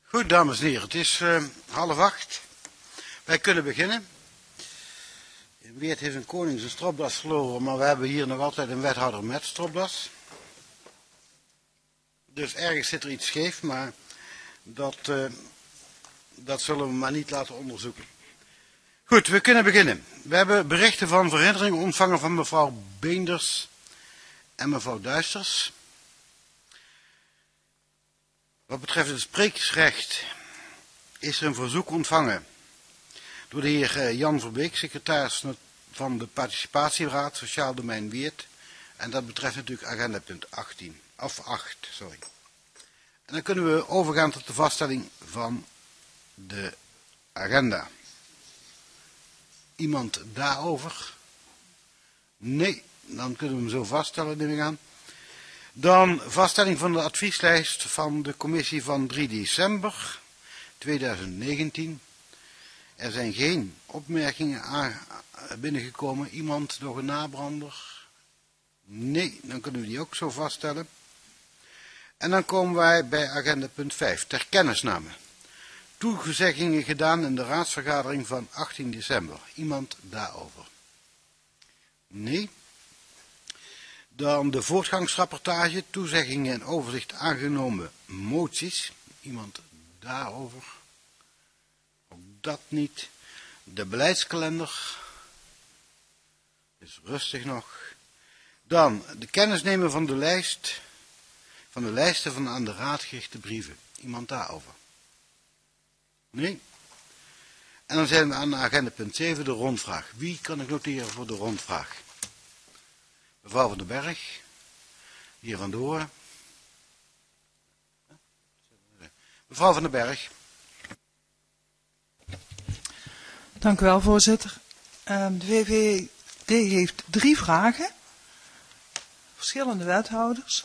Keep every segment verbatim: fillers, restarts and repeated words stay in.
Goed, dames en heren, het is uh, half acht. Wij kunnen beginnen. In Weert heeft een koning zijn stropdas verloren, maar we hebben hier nog altijd een wethouder met stropdas. Dus ergens zit er iets scheef, maar dat, uh, dat zullen we maar niet laten onderzoeken. Goed, we kunnen beginnen. We hebben berichten van verhindering ontvangen van mevrouw Beenders en mevrouw Duisters. Wat betreft het spreeksrecht is er een verzoek ontvangen door de heer Jan Verbeek, secretaris van de Participatieraad Sociaal Domein Weert. En dat betreft natuurlijk agenda punt achttien, of acht, sorry. En dan kunnen we overgaan tot de vaststelling van de agenda. Iemand daarover? Nee, dan kunnen we hem zo vaststellen, neem ik aan. Dan vaststelling van de advieslijst van de commissie van drie december tweeduizend negentien. Er zijn geen opmerkingen aan, binnengekomen. Iemand nog een nabrander? Nee, dan kunnen we die ook zo vaststellen. En dan komen wij bij agenda punt vijf, ter kennisname. Toezeggingen gedaan in de raadsvergadering van achttien december. Iemand daarover? Nee. Dan de voortgangsrapportage, toezeggingen en overzicht aangenomen moties. Iemand daarover? Ook dat niet. De beleidskalender. Is rustig nog. Dan de kennisnemen van de lijst. Van de lijsten van aan de raad gerichte brieven. Iemand daarover? Nee. En dan zijn we aan agenda punt zeven, de rondvraag. Wie kan ik noteren voor de rondvraag? Mevrouw van den Berg, hier van Doorn. Mevrouw van den Berg. Dank u wel, voorzitter. Um, de V V D heeft drie vragen. Verschillende wethouders.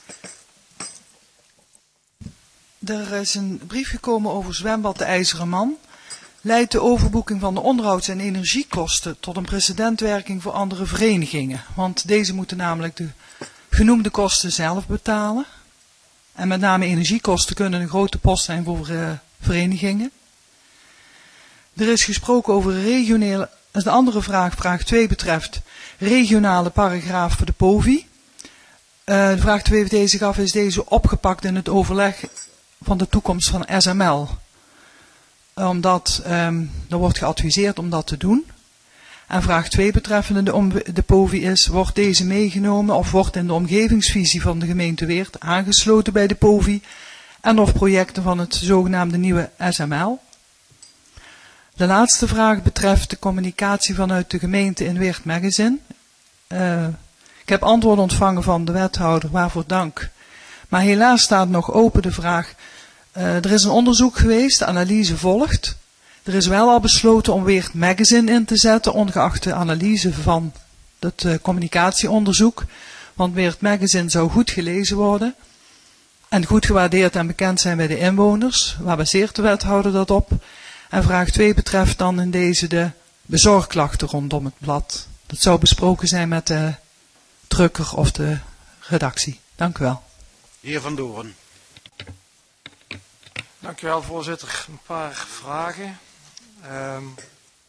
Er is een brief gekomen over zwembad De IJzeren Man. Leidt de overboeking van de onderhouds- en energiekosten tot een precedentwerking voor andere verenigingen? Want deze moeten namelijk de genoemde kosten zelf betalen. En met name energiekosten kunnen een grote post zijn voor uh, verenigingen. Er is gesproken over regionale... De andere vraag, vraag twee, betreft regionale paragraaf voor de P O V I. Uh, de vraag de V V D zich af, is deze opgepakt in het overleg van de toekomst van S M L? Omdat um, er wordt geadviseerd om dat te doen. En vraag twee betreffende de, de P O V I is, wordt deze meegenomen of wordt in de omgevingsvisie van de gemeente Weert aangesloten bij de P O V I en of projecten van het zogenaamde nieuwe S M L? De laatste vraag betreft de communicatie vanuit de gemeente in Weert Magazine. Uh, ik heb antwoord ontvangen van de wethouder, waarvoor dank. Maar helaas staat nog open de vraag... Uh, er is een onderzoek geweest, de analyse volgt. Er is wel al besloten om Weert Magazine in te zetten, ongeacht de analyse van het uh, communicatieonderzoek. Want Weert Magazine zou goed gelezen worden en goed gewaardeerd en bekend zijn bij de inwoners. Waar baseert de wethouder dat op? En vraag twee betreft dan in deze de bezorgklachten rondom het blad. Dat zou besproken zijn met de drukker of de redactie. Dank u wel. Heer Van Doorn. Dank u wel, voorzitter. Een paar vragen. Um,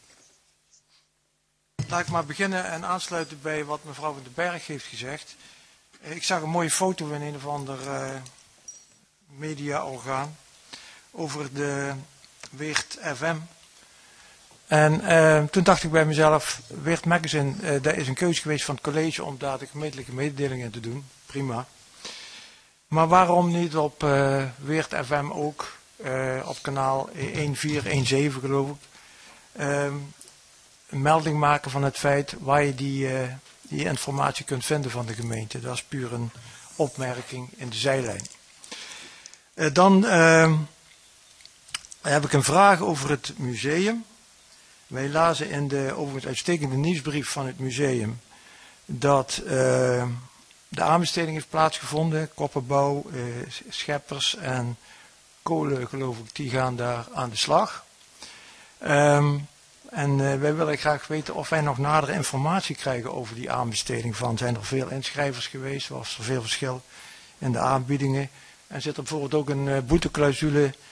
laat ik maar beginnen en aansluiten bij wat mevrouw van den Berg heeft gezegd. Ik zag een mooie foto in een of ander uh, mediaorgaan over de Weert F M. En uh, toen dacht ik bij mezelf, Weert Magazine, uh, dat is een keuze geweest van het college om daar de gemeentelijke mededelingen te doen. Prima. Maar waarom niet op uh, Weert F M ook, uh, op kanaal één vier één zeven geloof ik, uh, een melding maken van het feit waar je die, uh, die informatie kunt vinden van de gemeente. Dat is puur een opmerking in de zijlijn. Uh, dan uh, heb ik een vraag over het museum. Wij lazen in de overigens uitstekende nieuwsbrief van het museum dat... Uh, De aanbesteding heeft plaatsgevonden, Kopperbouw, eh, Scheppers en Kolen, geloof ik, die gaan daar aan de slag. Um, en uh, wij willen graag weten of wij nog nadere informatie krijgen over die aanbesteding van. Zijn er veel inschrijvers geweest, was er veel verschil in de aanbiedingen? En zit er bijvoorbeeld ook een uh, boeteclausule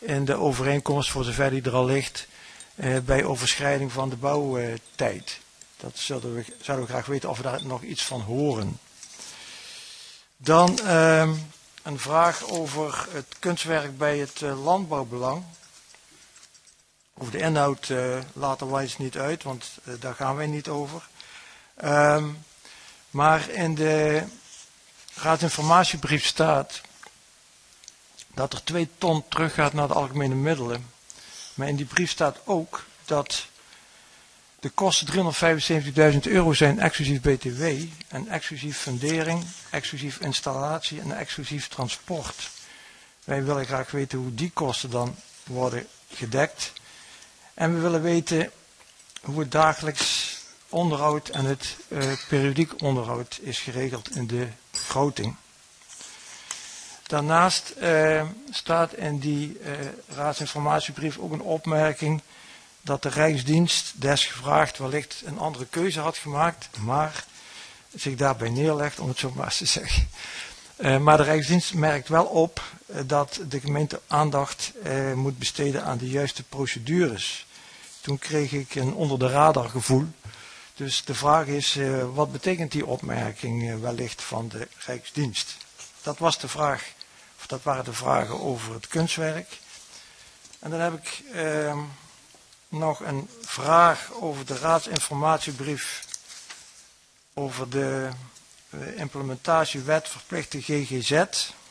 in de overeenkomst, voor zover die er al ligt, uh, bij overschrijding van de bouwtijd. Dat zouden we, zouden we graag weten of we daar nog iets van horen. Dan uh, een vraag over het kunstwerk bij het uh, landbouwbelang. Over de inhoud uh, laten wij het niet uit, want uh, daar gaan wij niet over. Um, maar in de raadsinformatiebrief staat dat er twee ton teruggaat naar de algemene middelen. Maar in die brief staat ook dat de kosten driehonderdvijfenzeventigduizend euro zijn exclusief B T W en exclusief fundering, exclusief installatie en exclusief transport. Wij willen graag weten hoe die kosten dan worden gedekt. En we willen weten hoe het dagelijks onderhoud en het uh, periodiek onderhoud is geregeld in de begroting. Daarnaast uh, staat in die uh, raadsinformatiebrief ook een opmerking dat de Rijksdienst desgevraagd wellicht een andere keuze had gemaakt, maar zich daarbij neerlegt, om het zo maar eens te zeggen. Uh, maar de Rijksdienst merkt wel op uh, dat de gemeente aandacht uh, moet besteden aan de juiste procedures. Toen kreeg ik een onder de radar gevoel. Dus de vraag is, uh, wat betekent die opmerking uh, wellicht van de Rijksdienst? Dat was de vraag, of dat waren de vragen over het kunstwerk. En dan heb ik uh, nog een vraag over de raadsinformatiebrief over de uh, implementatiewet verplichte G G Z.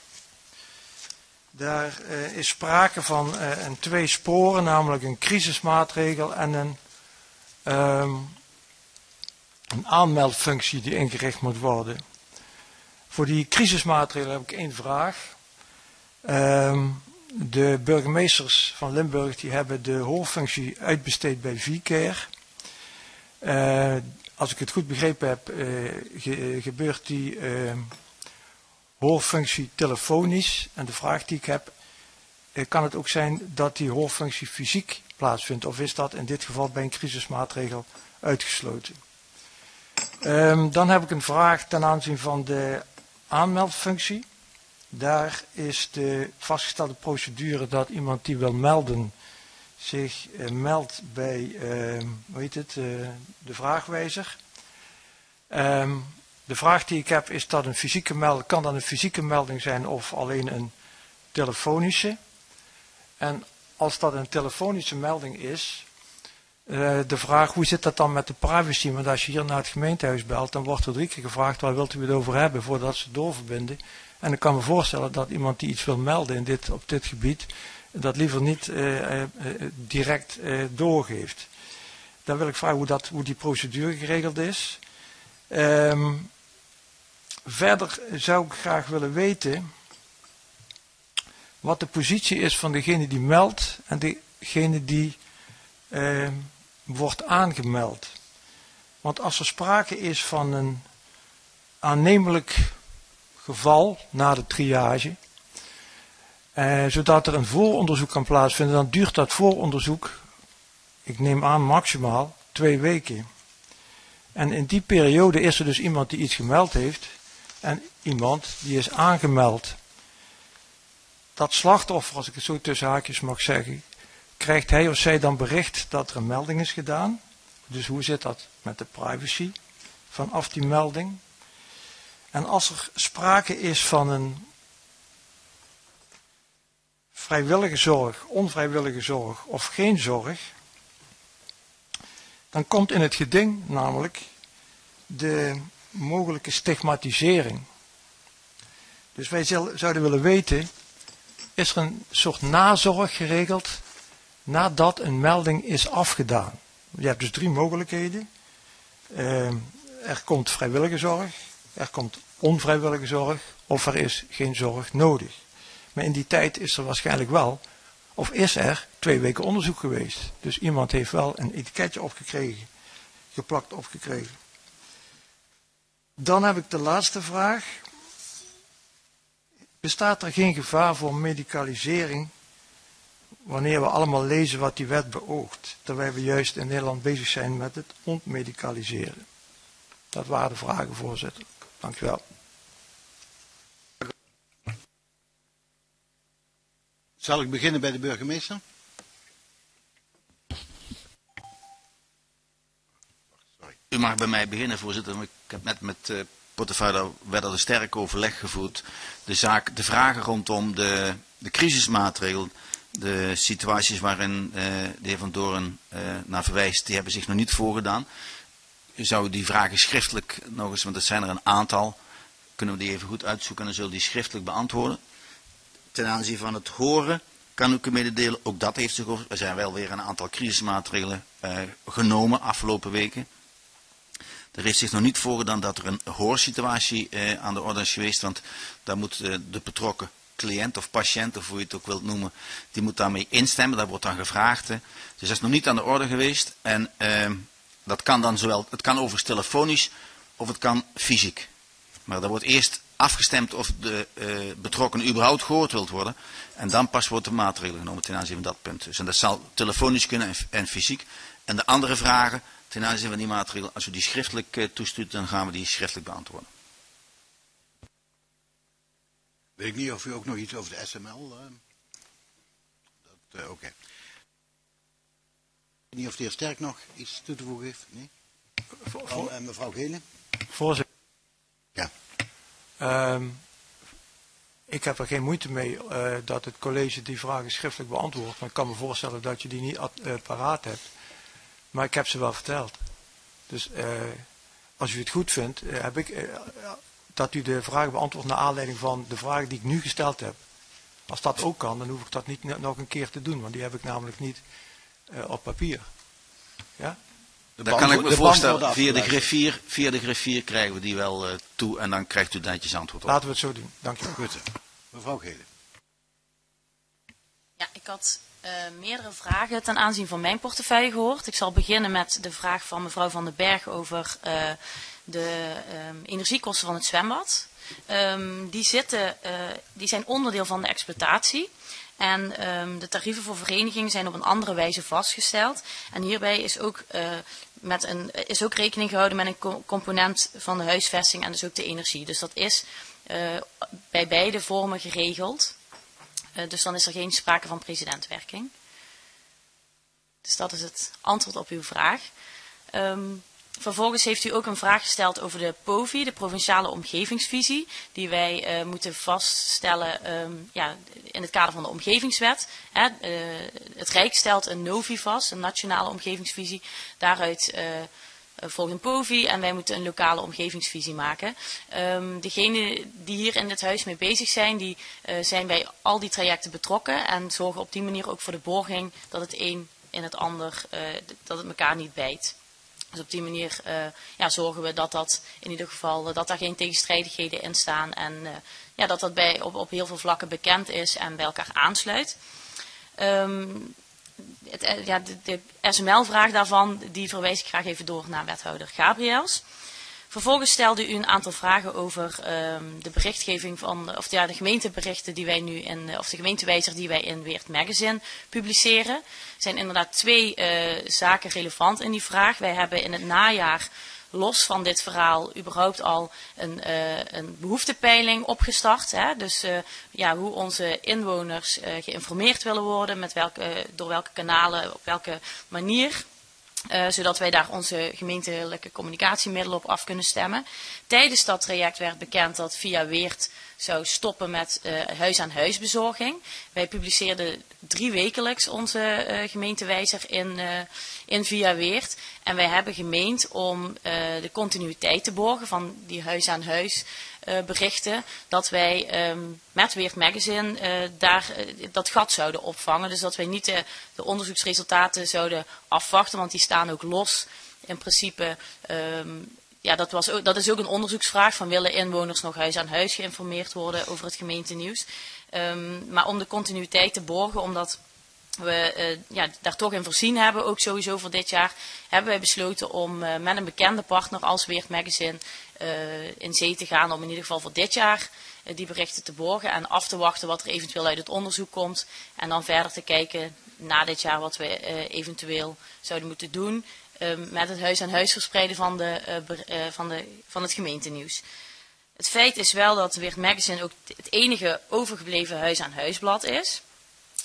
Daar uh, is sprake van uh, een twee sporen, namelijk een crisismaatregel en een, um, een aanmeldfunctie die ingericht moet worden. Voor die crisismaatregelen heb ik één vraag. Um, de burgemeesters van Limburg die hebben de hoofdfunctie uitbesteed bij V-Care. Uh, als ik het goed begrepen heb, uh, ge, gebeurt die uh, hoofdfunctie telefonisch. En de vraag die ik heb, uh, kan het ook zijn dat die hoofdfunctie fysiek plaatsvindt? Of is dat in dit geval bij een crisismaatregel uitgesloten? Um, dan heb ik een vraag ten aanzien van de aanmeldfunctie. Daar is de vastgestelde procedure dat iemand die wil melden zich uh, meldt bij uh, hoe heet het, uh, de vraagwijzer. Um, de vraag die ik heb is dat een fysieke melding, kan dat een fysieke melding zijn of alleen een telefonische? En als dat een telefonische melding is, uh, de vraag hoe zit dat dan met de privacy? Want als je hier naar het gemeentehuis belt, dan wordt er drie keer gevraagd waar wilt u het over hebben voordat ze doorverbinden. En ik kan me voorstellen dat iemand die iets wil melden in dit, op dit gebied, dat liever niet uh, uh, direct uh, doorgeeft. Dan wil ik vragen hoe, dat, hoe die procedure geregeld is. Um, verder zou ik graag willen weten wat de positie is van degene die meldt en degene die uh, wordt aangemeld. Want als er sprake is van een aannemelijk geval na de triage, Uh, zodat er een vooronderzoek kan plaatsvinden, dan duurt dat vooronderzoek, ik neem aan maximaal, twee weken. En in die periode is er dus iemand die iets gemeld heeft en iemand die is aangemeld. Dat slachtoffer, als ik het zo tussen haakjes mag zeggen, krijgt hij of zij dan bericht dat er een melding is gedaan. Dus hoe zit dat met de privacy vanaf die melding? En als er sprake is van een vrijwillige zorg, onvrijwillige zorg of geen zorg, dan komt in het geding namelijk de mogelijke stigmatisering. Dus wij zouden willen weten, is er een soort nazorg geregeld nadat een melding is afgedaan? Je hebt dus drie mogelijkheden. Uh, er komt vrijwillige zorg, er komt onvrijwillige zorg of er is geen zorg nodig. Maar in die tijd is er waarschijnlijk wel, of is er, twee weken onderzoek geweest. Dus iemand heeft wel een etiketje opgekregen, geplakt opgekregen. Dan heb ik de laatste vraag. Bestaat er geen gevaar voor medicalisering wanneer we allemaal lezen wat die wet beoogt, terwijl we juist in Nederland bezig zijn met het ontmedicaliseren? Dat waren de vragen, voorzitter. Dank u wel. Zal ik beginnen bij de burgemeester? Sorry. U mag bij mij beginnen, voorzitter. Ik heb net met uh, portefeuille Wedder de Sterk overleg gevoerd. De, zaak, de vragen rondom de, de crisismaatregelen, de situaties waarin uh, de heer Van Doorn uh, naar verwijst, die hebben zich nog niet voorgedaan. U zou die vragen schriftelijk nog eens, want er zijn er een aantal, kunnen we die even goed uitzoeken en dan zullen we die schriftelijk beantwoorden. Ten aanzien van het horen kan ik u mededelen, ook dat heeft zich over. Er zijn wel weer een aantal crisismaatregelen uh, genomen afgelopen weken. Er heeft zich nog niet voorgedaan dat er een hoorsituatie uh, aan de orde is geweest, want daar moet uh, de betrokken cliënt of patiënt, of hoe je het ook wilt noemen, die moet daarmee instemmen, daar wordt dan gevraagd. Hè. Dus dat is nog niet aan de orde geweest en uh, dat kan dan zowel, het kan overigens telefonisch of het kan fysiek. Maar daar wordt eerst afgestemd of de uh, betrokkenen überhaupt gehoord wilt worden. En dan pas wordt de maatregelen genomen ten aanzien van dat punt. Dus en dat zal telefonisch kunnen en, en fysiek. En de andere vragen ten aanzien van die maatregelen, als u die schriftelijk uh, toestuurt, dan gaan we die schriftelijk beantwoorden. Weet ik niet of u ook nog iets over de S M L... Uh, uh, Oké. Okay. Ik weet niet of de heer Sterk nog iets toe te voegen heeft. Nee? Voor, voor, oh, uh, mevrouw Gele. Voorzitter. Ja. Um, ik heb er geen moeite mee uh, dat het college die vragen schriftelijk beantwoordt. Maar ik kan me voorstellen dat je die niet uh, paraat hebt. Maar ik heb ze wel verteld. Dus uh, als u het goed vindt, uh, heb ik uh, dat u de vragen beantwoordt naar aanleiding van de vragen die ik nu gesteld heb. Als dat ook kan, dan hoef ik dat niet nog een keer te doen. Want die heb ik namelijk niet uh, op papier. Ja? Dat kan ik me voorstellen. Via de griffier, via de griffier krijgen we die wel uh, toe en dan krijgt u netjes antwoord op. Laten we het zo doen. Dank je wel. Goed. Mevrouw Gele. Ja, ik had uh, meerdere vragen ten aanzien van mijn portefeuille gehoord. Ik zal beginnen met de vraag van mevrouw Van den Berg over uh, de um, energiekosten van het zwembad. Um, die, zitten, uh, die zijn onderdeel van de exploitatie. En um, de tarieven voor verenigingen zijn op een andere wijze vastgesteld. En hierbij is ook, uh, met een, is ook rekening gehouden met een component van de huisvesting en dus ook de energie. Dus dat is uh, bij beide vormen geregeld. Uh, dus dan is er geen sprake van precedentwerking. Dus dat is het antwoord op uw vraag. Um, Vervolgens heeft u ook een vraag gesteld over de P O V I, de Provinciale Omgevingsvisie, die wij uh, moeten vaststellen um, ja, in het kader van de Omgevingswet. Hè, uh, het Rijk stelt een NOVI vast, een Nationale Omgevingsvisie. Daaruit uh, volgt een P O V I en wij moeten een lokale omgevingsvisie maken. Um, degenen die hier in dit huis mee bezig zijn, die uh, zijn bij al die trajecten betrokken en zorgen op die manier ook voor de borging dat het een in het ander, uh, dat het elkaar niet bijt. Dus op die manier uh, ja, zorgen we dat dat in ieder geval uh, dat daar geen tegenstrijdigheden in staan en uh, ja, dat dat bij, op, op heel veel vlakken bekend is en bij elkaar aansluit. Um, het, ja, de, de S M L-vraag daarvan, die verwijs ik graag even door naar wethouder Gabriels. Vervolgens stelde u een aantal vragen over um, de berichtgeving van, of ja, de gemeenteberichten die wij nu in, of de gemeentewijzer die wij in Weert Magazine publiceren. Er zijn inderdaad twee uh, zaken relevant in die vraag. Wij hebben in het najaar, los van dit verhaal, überhaupt al een, uh, een behoeftepeiling opgestart. Hè? Dus uh, ja, hoe onze inwoners uh, geïnformeerd willen worden, met welke, uh, door welke kanalen, op welke manier. Uh, zodat wij daar onze gemeentelijke communicatiemiddelen op af kunnen stemmen. Tijdens dat traject werd bekend dat Via Weert zou stoppen met uh, huis-aan-huis bezorging. Wij publiceerden drie wekelijks onze uh, gemeentewijzer in, uh, in Via Weert. En wij hebben gemeend om uh, de continuïteit te borgen van die huis-aan-huis uh, berichten. Dat wij um, met Weert Magazine uh, daar uh, dat gat zouden opvangen. Dus dat wij niet de, de onderzoeksresultaten zouden afwachten, want die staan ook los in principe. Um, Ja, dat, was ook, dat is ook een onderzoeksvraag van willen inwoners nog huis aan huis geïnformeerd worden over het gemeentenieuws. Um, maar om de continuïteit te borgen, omdat we uh, ja, daar toch in voorzien hebben, ook sowieso voor dit jaar, hebben wij besloten om uh, met een bekende partner als Weert Magazine uh, in zee te gaan om in ieder geval voor dit jaar uh, die berichten te borgen en af te wachten wat er eventueel uit het onderzoek komt. En dan verder te kijken na dit jaar wat we uh, eventueel zouden moeten doen. Um, met het huis-aan-huis verspreiden van, de, uh, uh, van, de, van het gemeentenieuws. Het feit is wel dat Weert Magazine ook het enige overgebleven huis-aan-huisblad is.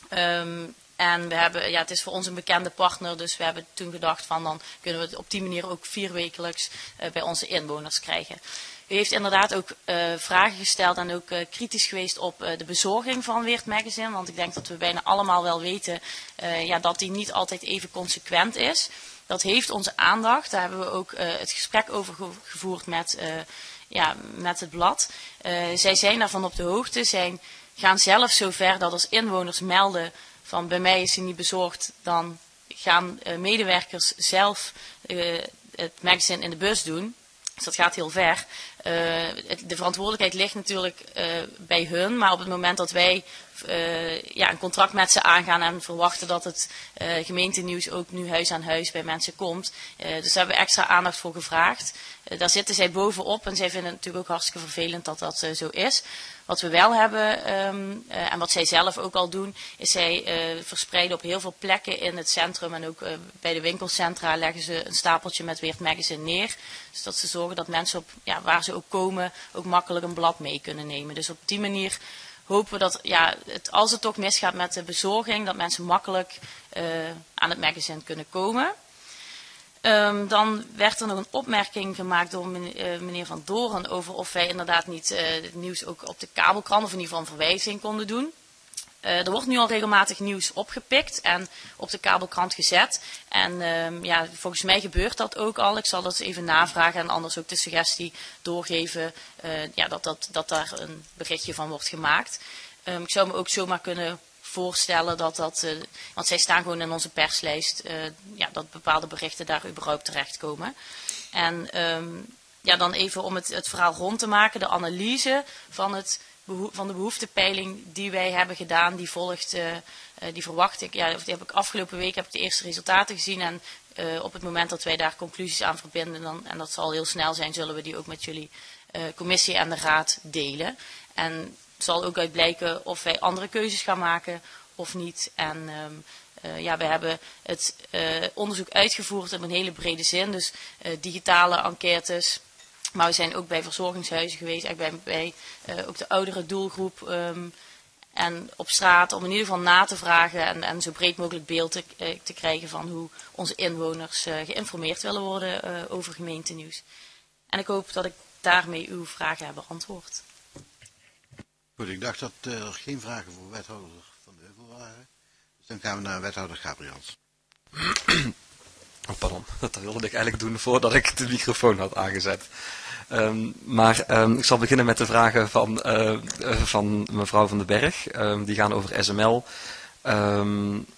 Um, en we hebben, ja, het is voor ons een bekende partner, dus we hebben toen gedacht van dan kunnen we het op die manier ook vierwekelijks uh, bij onze inwoners krijgen. U heeft inderdaad ook uh, vragen gesteld en ook uh, kritisch geweest op uh, de bezorging van Weert Magazine. Want ik denk dat we bijna allemaal wel weten uh, ja, dat die niet altijd even consequent is. Dat heeft onze aandacht. Daar hebben we ook uh, het gesprek over gevoerd met, uh, ja, met het blad. Uh, zij zijn daarvan op de hoogte. Zij gaan zelf zover dat als inwoners melden van bij mij is hij niet bezorgd. Dan gaan uh, medewerkers zelf uh, het magazine in de bus doen. Dus dat gaat heel ver. Uh, het, de verantwoordelijkheid ligt natuurlijk uh, bij hun. Maar op het moment dat wij uh, ja, een contract met ze aangaan en verwachten dat het uh, gemeentenieuws ook nu huis aan huis bij mensen komt. Uh, dus daar hebben we extra aandacht voor gevraagd. Uh, daar zitten zij bovenop en zij vinden het natuurlijk ook hartstikke vervelend dat dat uh, zo is. Wat we wel hebben um, uh, en wat zij zelf ook al doen, is zij uh, verspreiden op heel veel plekken in het centrum en ook uh, bij de winkelcentra leggen ze een stapeltje met Weert Magazine neer. Dus dat ze zorgen dat mensen op, ja, waar ze ook komen ook makkelijk een blad mee kunnen nemen. Dus op die manier hopen we dat, ja, het, als het toch misgaat met de bezorging, dat mensen makkelijk uh, aan het magazine kunnen komen. Um, dan werd er nog een opmerking gemaakt door meneer, uh, meneer Van Doren over of wij inderdaad niet uh, het nieuws ook op de kabelkrant of in ieder geval een verwijzing konden doen. Uh, er wordt nu al regelmatig nieuws opgepikt en op de kabelkrant gezet. En um, ja, volgens mij gebeurt dat ook al. Ik zal dat even navragen en anders ook de suggestie doorgeven uh, ja, dat, dat, dat daar een berichtje van wordt gemaakt. Um, ik zou me ook zomaar kunnen voorstellen dat dat, uh, want zij staan gewoon in onze perslijst, uh, ja, dat bepaalde berichten daar überhaupt terechtkomen. En um, ja, dan even om het, het verhaal rond te maken, de analyse van, het beho van de behoeftepeiling die wij hebben gedaan, die volgt, uh, uh, die verwacht ik, ja, die heb ik afgelopen week heb ik de eerste resultaten gezien en uh, op het moment dat wij daar conclusies aan verbinden, dan, en dat zal heel snel zijn, zullen we die ook met jullie uh, commissie en de raad delen. En het zal ook uit blijken of wij andere keuzes gaan maken of niet. En um, uh, ja, we hebben het uh, onderzoek uitgevoerd in een hele brede zin. Dus uh, digitale enquêtes. Maar we zijn ook bij verzorgingshuizen geweest. Eigenlijk bij, bij uh, ook de oudere doelgroep. Um, en op straat om in ieder geval na te vragen. En, en zo breed mogelijk beeld te, uh, te krijgen van hoe onze inwoners uh, geïnformeerd willen worden uh, over gemeentenieuws. En ik hoop dat ik daarmee uw vragen heb beantwoord. Goed, ik dacht dat uh, er geen vragen voor wethouder Van de Heuvel waren. Dus dan gaan we naar wethouder Gabriels. Oh, pardon, dat wilde ik eigenlijk doen voordat ik de microfoon had aangezet. Um, maar um, ik zal beginnen met de vragen van, uh, uh, van mevrouw Van den Berg. Um, die gaan over S M L. Um,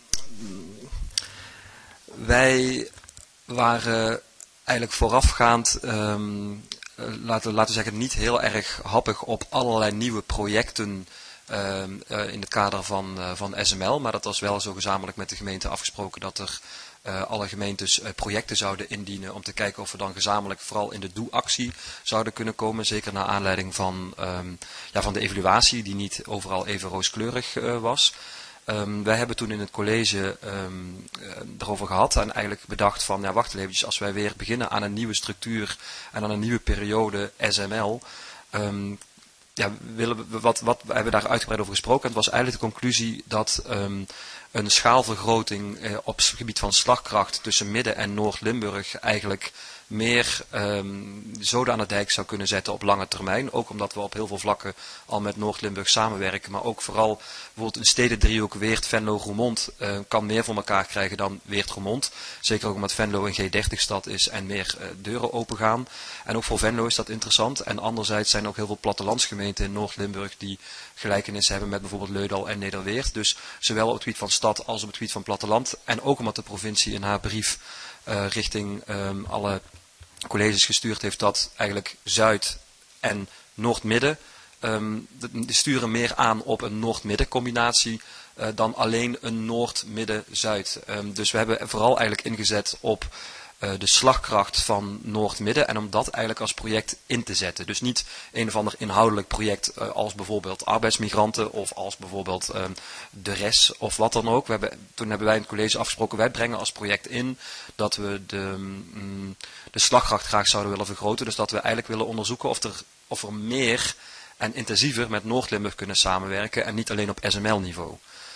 wij waren eigenlijk voorafgaand, um, laten, laten we zeggen, niet heel erg happig op allerlei nieuwe projecten uh, uh, in het kader van, uh, van S M L. Maar dat was wel zo gezamenlijk met de gemeente afgesproken dat er Uh, alle gemeentes uh, projecten zouden indienen om te kijken of we dan gezamenlijk vooral in de doe-actie zouden kunnen komen. Zeker naar aanleiding van, um, ja, van de evaluatie die niet overal even rooskleurig uh, was. Um, wij hebben toen in het college um, uh, erover gehad en eigenlijk bedacht van, ja, wacht even, als wij weer beginnen aan een nieuwe structuur en aan een nieuwe periode S M L, um, ja, willen we, wat, wat we hebben daar uitgebreid over gesproken. En het was eigenlijk de conclusie dat um, een schaalvergroting eh, op het gebied van slagkracht tussen Midden- en Noord-Limburg eigenlijk meer um, zoden aan de dijk zou kunnen zetten op lange termijn. Ook omdat we op heel veel vlakken al met Noord-Limburg samenwerken. Maar ook vooral bijvoorbeeld een stedendriehoek Weert, Venlo, Roermond uh, kan meer voor elkaar krijgen dan Weert, Roermond. Zeker ook omdat Venlo een G dertig stad is en meer uh, deuren open gaan. En ook voor Venlo is dat interessant. En anderzijds zijn er ook heel veel plattelandsgemeenten in Noord-Limburg die gelijkenis hebben met bijvoorbeeld Leudal en Nederweert. Dus zowel op het gebied van stad als op het gebied van platteland. En ook omdat de provincie in haar brief uh, richting um, alle colleges gestuurd heeft dat eigenlijk Zuid en Noord-Midden um, die sturen meer aan op een Noord-Midden combinatie uh, dan alleen een Noord-Midden-Zuid. Um, dus we hebben vooral eigenlijk ingezet op uh, de slagkracht van Noord-Midden en om dat eigenlijk als project in te zetten. Dus niet een of ander inhoudelijk project uh, als bijvoorbeeld arbeidsmigranten of als bijvoorbeeld uh, de res of wat dan ook. We hebben, toen hebben wij in het college afgesproken, wij brengen als project in dat we de, um, de slagkracht graag zouden willen vergroten. Dus dat we eigenlijk willen onderzoeken of er, of er meer en intensiever met Noord-Limburg kunnen samenwerken en niet alleen op S M L-niveau.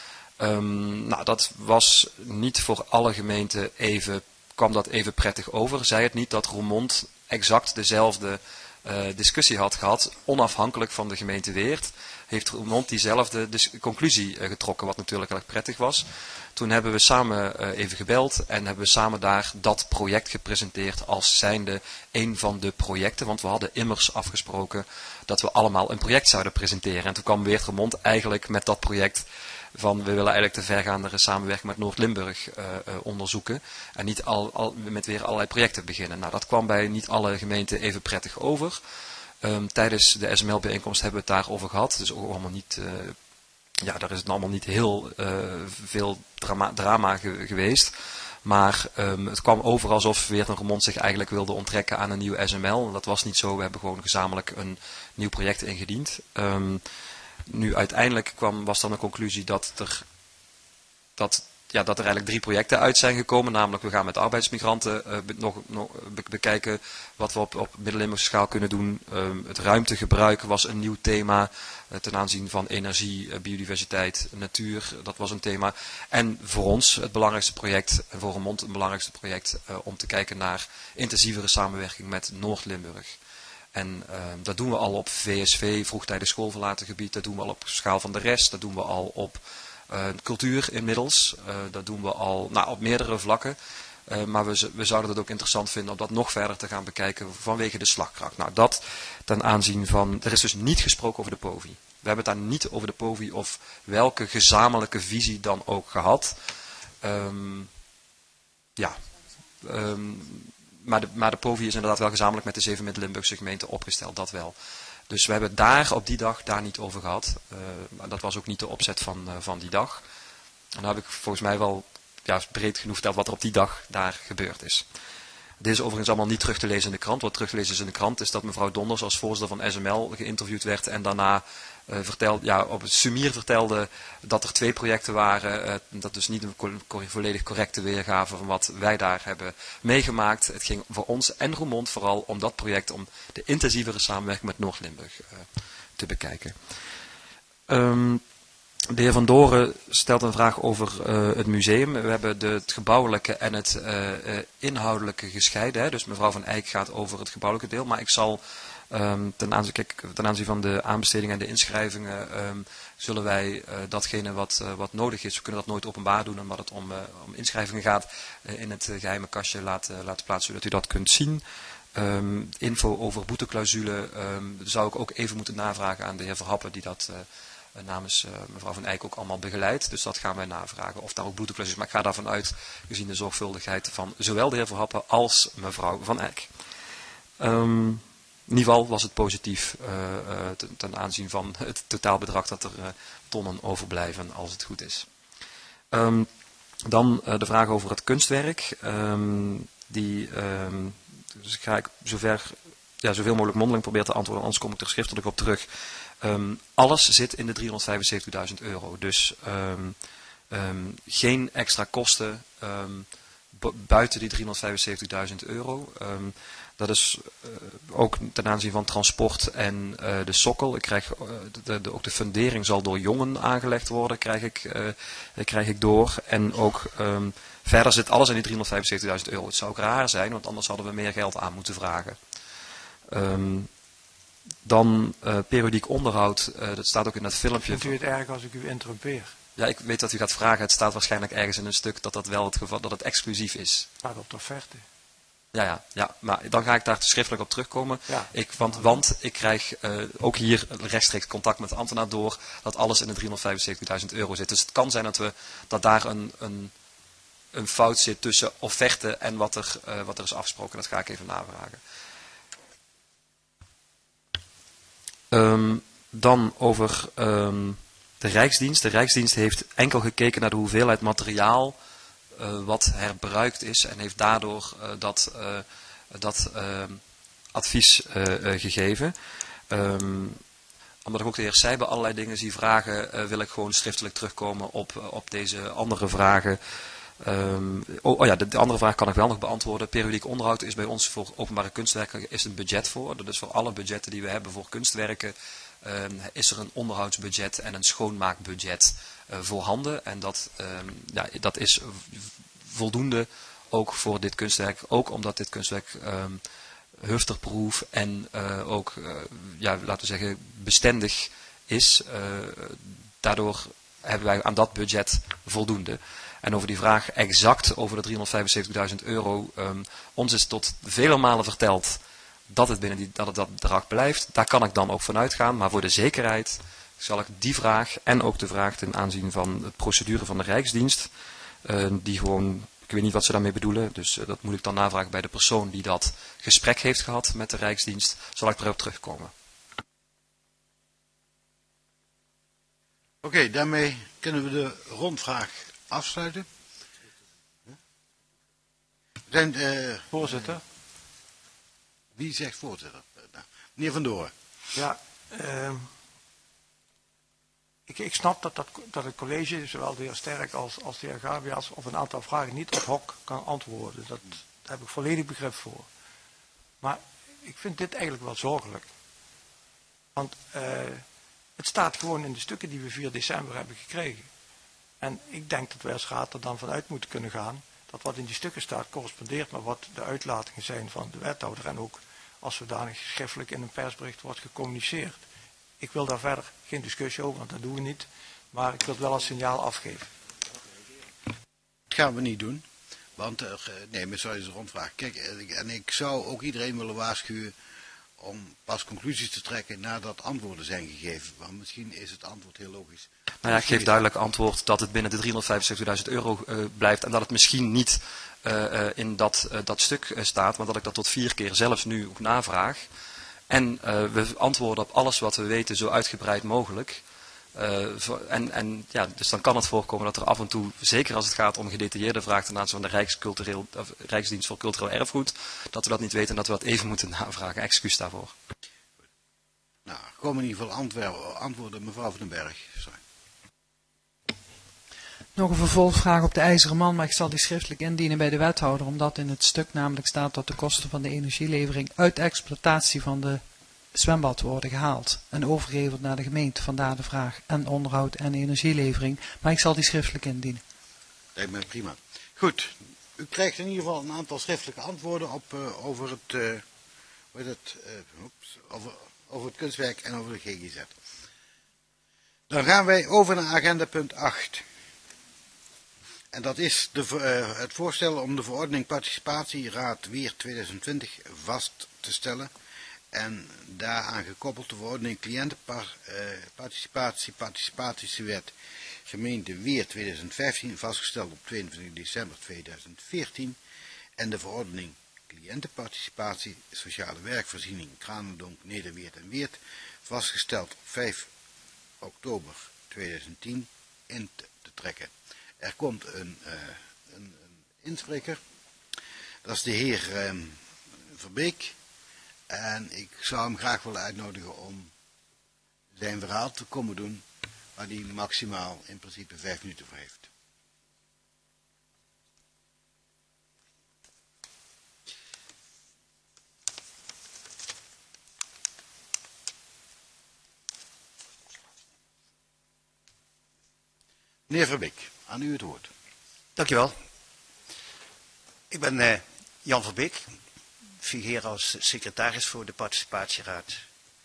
Um, nou, dat was niet voor alle gemeenten even, kwam dat even prettig over. Zij het niet dat Roermond exact dezelfde uh, discussie had gehad, onafhankelijk van de gemeente Weert, heeft Roermond diezelfde conclusie uh, getrokken, wat natuurlijk erg prettig was. Toen hebben we samen uh, even gebeld en hebben we samen daar dat project gepresenteerd als zijnde een van de projecten. Want we hadden immers afgesproken dat we allemaal een project zouden presenteren. En toen kwam Weert Roermond eigenlijk met dat project van we willen eigenlijk de vergaandere samenwerking met Noord-Limburg uh, uh, onderzoeken. En niet al, al, met weer allerlei projecten beginnen. Nou, dat kwam bij niet alle gemeenten even prettig over. Um, tijdens de S M L-bijeenkomst hebben we het daarover gehad. Dus ook allemaal niet... Uh, Ja, daar is het allemaal niet heel uh, veel drama, drama ge geweest. Maar um, het kwam over alsof Weert en Roermond zich eigenlijk wilden onttrekken aan een nieuw S M L. En dat was niet zo. We hebben gewoon gezamenlijk een nieuw project ingediend. Um, nu uiteindelijk kwam, was dan een conclusie dat er, dat, ja, dat er eigenlijk drie projecten uit zijn gekomen. Namelijk we gaan met arbeidsmigranten uh, be nog, nog be bekijken wat we op, op Midden-Limburgse schaal kunnen doen. Um, het ruimtegebruik was een nieuw thema. Ten aanzien van energie, biodiversiteit, natuur, dat was een thema. En voor ons het belangrijkste project, en voor Roermond het belangrijkste project, uh, om te kijken naar intensievere samenwerking met Noord-Limburg. En uh, dat doen we al op V S V, vroegtijdig schoolverlaten gebied, dat doen we al op schaal van de rest, dat doen we al op uh, cultuur inmiddels, uh, dat doen we al nou, op meerdere vlakken. Uh, maar we, we zouden het ook interessant vinden om dat nog verder te gaan bekijken vanwege de slagkracht. Nou, dat ten aanzien van... Er is dus niet gesproken over de P O V I. We hebben het daar niet over de P O V I of welke gezamenlijke visie dan ook gehad. Um, ja. Um, maar, de, maar de P O V I is inderdaad wel gezamenlijk met de zeven Midden-Limburgse gemeenten opgesteld, dat wel. Dus we hebben het daar op die dag daar niet over gehad. Uh, maar dat was ook niet de opzet van, uh, van die dag. En dan heb ik volgens mij wel... Ja, breed genoeg verteld wat er op die dag daar gebeurd is. Dit is overigens allemaal niet terug te lezen in de krant. Wat terug te lezen is in de krant is dat mevrouw Donders als voorzitter van S M L geïnterviewd werd en daarna uh, verteld, ja, op het sumier vertelde dat er twee projecten waren. Uh, dat dus niet een volledig correcte weergave van wat wij daar hebben meegemaakt. Het ging voor ons en Roermond vooral om dat project, om de intensievere samenwerking met Noord-Limburg uh, te bekijken. Um, De heer Van Doren stelt een vraag over uh, het museum. We hebben de, het gebouwelijke en het uh, uh, inhoudelijke gescheiden. Hè? Dus mevrouw Van Eyck gaat over het gebouwelijke deel. Maar ik zal um, ten, aanzien, kijk, ten aanzien van de aanbestedingen en de inschrijvingen... Um, zullen wij uh, datgene wat, uh, wat nodig is... We kunnen dat nooit openbaar doen omdat het om, uh, om inschrijvingen gaat... Uh, in het uh, geheime kastje laten, laten plaatsen zodat u dat kunt zien... Um, info over boeteclausule um, zou ik ook even moeten navragen aan de heer Verhappen... die dat... Uh, namens uh, mevrouw Van Eyck ook allemaal begeleid. Dus dat gaan wij navragen of daar ook boeteclausule is. Maar ik ga daarvan uit, gezien de zorgvuldigheid van zowel de heer Verhappen als mevrouw Van Eyck. Um, in ieder geval was het positief uh, uh, ten, ten aanzien van het totaalbedrag dat er uh, tonnen overblijven als het goed is. Um, dan uh, de vraag over het kunstwerk. Um, die, um, dus ga ik zover, ja, zoveel mogelijk mondeling proberen te antwoorden, anders kom ik er schriftelijk op terug. Um, alles zit in de driehonderdvijfenzeventigduizend euro. Dus um, um, geen extra kosten um, buiten die driehonderdvijfenzeventigduizend euro. Um, dat is uh, ook ten aanzien van transport en uh, de sokkel. Ik krijg, uh, de, de, ook de fundering zal door jongen aangelegd worden, krijg ik, uh, krijg ik door. En ook um, verder zit alles in die driehonderdvijfenzeventigduizend euro. Het zou ook raar zijn, want anders hadden we meer geld aan moeten vragen. Um, Dan uh, periodiek onderhoud, uh, dat staat ook in dat filmpje. Vindt u het erg als ik u interrompeer? Ja, ik weet dat u gaat vragen. Het staat waarschijnlijk ergens in een stuk dat dat wel het geval, dat het exclusief is. Het staat op de offerte. Ja, ja, ja, maar dan ga ik daar schriftelijk op terugkomen. Ja. Ik, want, want ik krijg uh, ook hier rechtstreeks contact met de ambtenaar door dat alles in de driehonderdvijfenzeventigduizend euro zit. Dus het kan zijn dat, we, dat daar een, een, een fout zit tussen offerte en wat er, uh, wat er is afgesproken. Dat ga ik even navragen. Um, dan over um, de Rijksdienst. De Rijksdienst heeft enkel gekeken naar de hoeveelheid materiaal uh, wat herbruikt is en heeft daardoor uh, dat, uh, dat uh, advies uh, uh, gegeven. Um, omdat ik ook de heer Seijbe allerlei dingen zie vragen, uh, wil ik gewoon schriftelijk terugkomen op, uh, op deze andere vragen. Um, oh, oh ja, de, de andere vraag kan ik wel nog beantwoorden. Periodiek onderhoud is bij ons voor openbare kunstwerken is een budget voor. Dat is voor alle budgetten die we hebben voor kunstwerken uh, is er een onderhoudsbudget en een schoonmaakbudget uh, voorhanden. En dat, uh, ja, dat is voldoende ook voor dit kunstwerk. Ook omdat dit kunstwerk uh, hufterproof en uh, ook, uh, ja, laten we zeggen, bestendig is. Uh, daardoor hebben wij aan dat budget voldoende. En over die vraag exact over de driehonderdvijfenzeventigduizend euro, um, ons is tot vele malen verteld dat het binnen die, dat het dat bedrag blijft. Daar kan ik dan ook van uitgaan, maar voor de zekerheid zal ik die vraag en ook de vraag ten aanzien van de procedure van de Rijksdienst, uh, die gewoon, ik weet niet wat ze daarmee bedoelen, dus uh, dat moet ik dan navragen bij de persoon die dat gesprek heeft gehad met de Rijksdienst, zal ik erop terugkomen. Oké, okay, daarmee kunnen we de rondvraag afsluiten. Zijn, uh, Voorzitter. Wie zegt voorzitter? Nou, meneer Van Doorn. Ja, uh, ik, ik snap dat, dat, dat het college, zowel de heer Sterk als, als de heer Gabias, op een aantal vragen niet ad hoc kan antwoorden. Dat, daar heb ik volledig begrip voor. Maar ik vind dit eigenlijk wel zorgelijk. Want uh, het staat gewoon in de stukken die we vier december hebben gekregen. En ik denk dat wij als raad er dan vanuit moeten kunnen gaan dat wat in die stukken staat correspondeert met wat de uitlatingen zijn van de wethouder. En ook als zodanig schriftelijk in een persbericht wordt gecommuniceerd. Ik wil daar verder geen discussie over, want dat doen we niet. Maar ik wil het wel als signaal afgeven. Dat gaan we niet doen. Want, uh, nee, maar sorry, is een rondvraag. Kijk, en ik zou ook iedereen willen waarschuwen om pas conclusies te trekken nadat antwoorden zijn gegeven. Want misschien is het antwoord heel logisch. Nou ja, ik geef duidelijk antwoord dat het binnen de driehonderdvijfenzeventigduizend euro uh, blijft. En dat het misschien niet uh, uh, in dat, uh, dat stuk uh, staat, maar dat ik dat tot vier keer zelfs nu ook navraag. En uh, we antwoorden op alles wat we weten zo uitgebreid mogelijk. Uh, en, en, ja, dus dan kan het voorkomen dat er af en toe, zeker als het gaat om gedetailleerde vragen ten aanzien van de Rijkscultureel, of Rijksdienst voor Cultureel Erfgoed, dat we dat niet weten en dat we dat even moeten navragen. Excuus daarvoor. Nou, komen in ieder geval antwoorden, mevrouw Van den Berg. Sorry. Nog een vervolgvraag op de IJzeren Man, maar ik zal die schriftelijk indienen bij de wethouder, omdat in het stuk namelijk staat dat de kosten van de energielevering uit de exploitatie van de zwembad worden gehaald en overgeheveld naar de gemeente. Vandaar de vraag en onderhoud en energielevering, maar ik zal die schriftelijk indienen. Lijkt me prima. Goed, u krijgt in ieder geval een aantal schriftelijke antwoorden op uh, over het, uh, hoe heet het, uh, oeps, over, over het kunstwerk en over de G G Z. Dan gaan wij over naar agenda punt acht. En dat is de, uh, het voorstel om de verordening Participatieraad Weert tweeduizend twintig vast te stellen. En daaraan gekoppeld de verordening Cliëntenparticipatie, Participatiewet Gemeente Weert tweeduizend vijftien, vastgesteld op tweeëntwintig december tweeduizend veertien. En de verordening Cliëntenparticipatie, Sociale Werkvoorziening, Kranendonk, Nederweert en Weert, vastgesteld op vijf oktober tweeduizend tien, in te, te trekken. Er komt een, uh, een, een inspreker, dat is de heer uh, Verbeek. En ik zou hem graag willen uitnodigen om zijn verhaal te komen doen, waar hij maximaal in principe vijf minuten voor heeft. Meneer Verbeek, aan u het woord. Dankjewel. Ik ben uh, Jan Verbeek. Fungeer als secretaris voor de Participatieraad.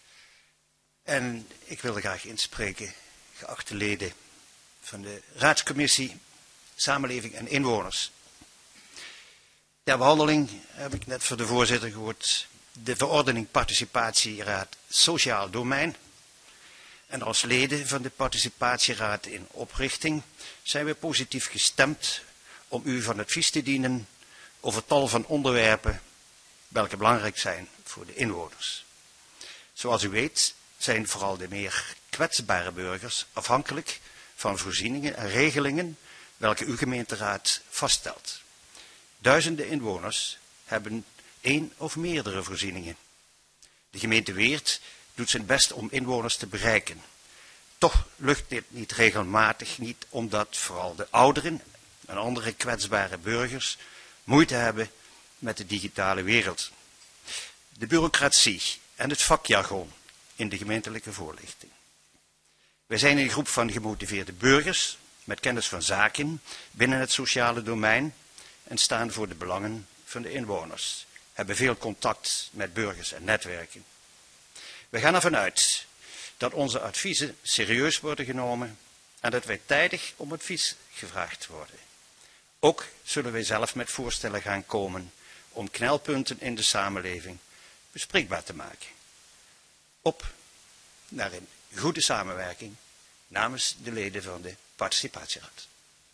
En ik wilde graag inspreken, geachte leden van de Raadscommissie Samenleving en Inwoners. Ter behandeling heb ik net van de voorzitter gehoord de verordening Participatieraad Sociaal Domein. En als leden van de Participatieraad in oprichting zijn we positief gestemd om u van advies te dienen over tal van onderwerpen welke belangrijk zijn voor de inwoners. Zoals u weet zijn vooral de meer kwetsbare burgers afhankelijk van voorzieningen en regelingen welke uw gemeenteraad vaststelt. Duizenden inwoners hebben één of meerdere voorzieningen. De gemeente Weert doet zijn best om inwoners te bereiken. Toch lukt dit niet regelmatig, niet omdat vooral de ouderen en andere kwetsbare burgers moeite hebben met de digitale wereld. De bureaucratie en het vakjargon in de gemeentelijke voorlichting. Wij zijn een groep van gemotiveerde burgers met kennis van zaken binnen het sociale domein en staan voor de belangen van de inwoners. Hebben veel contact met burgers en netwerken. We gaan ervan uit dat onze adviezen serieus worden genomen en dat wij tijdig om advies gevraagd worden. Ook zullen wij zelf met voorstellen gaan komen om knelpunten in de samenleving bespreekbaar te maken. Op naar een goede samenwerking namens de leden van de participatieraad.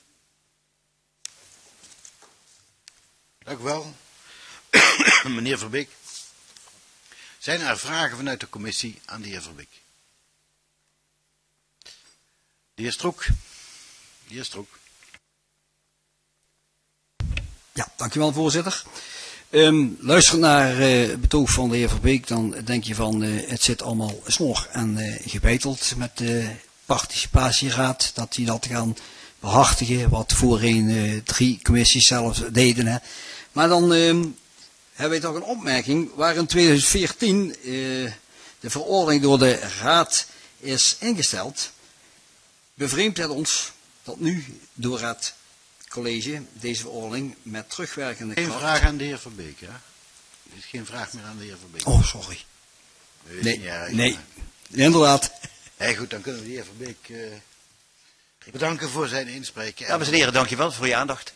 Dank u wel. Meneer Verbeek. Zijn er vragen vanuit de commissie aan de heer Verbeek? De heer Stroek. De heer Stroek. Ja, dankjewel voorzitter. Um, luisterend naar uh, het betoog van de heer Verbeek, dan denk je van uh, het zit allemaal snor en uh, gebeiteld met de participatieraad, dat die dat gaan behartigen, wat voorheen uh, drie commissies zelf deden. Hè. Maar dan um, hebben we toch een opmerking waar in tweeduizend veertien uh, de verordening door de raad is ingesteld. Bevreemdt het ons dat nu door het college deze verordening met terugwerkende kracht... Geen vraag aan de heer Verbeek, hè? Er is geen vraag meer aan de heer Verbeek. Oh, sorry. Nee, nee, inderdaad. Hey, goed, dan kunnen we de heer Verbeek uh, bedanken voor zijn inspreken. Dames en heren, dankjewel voor je aandacht.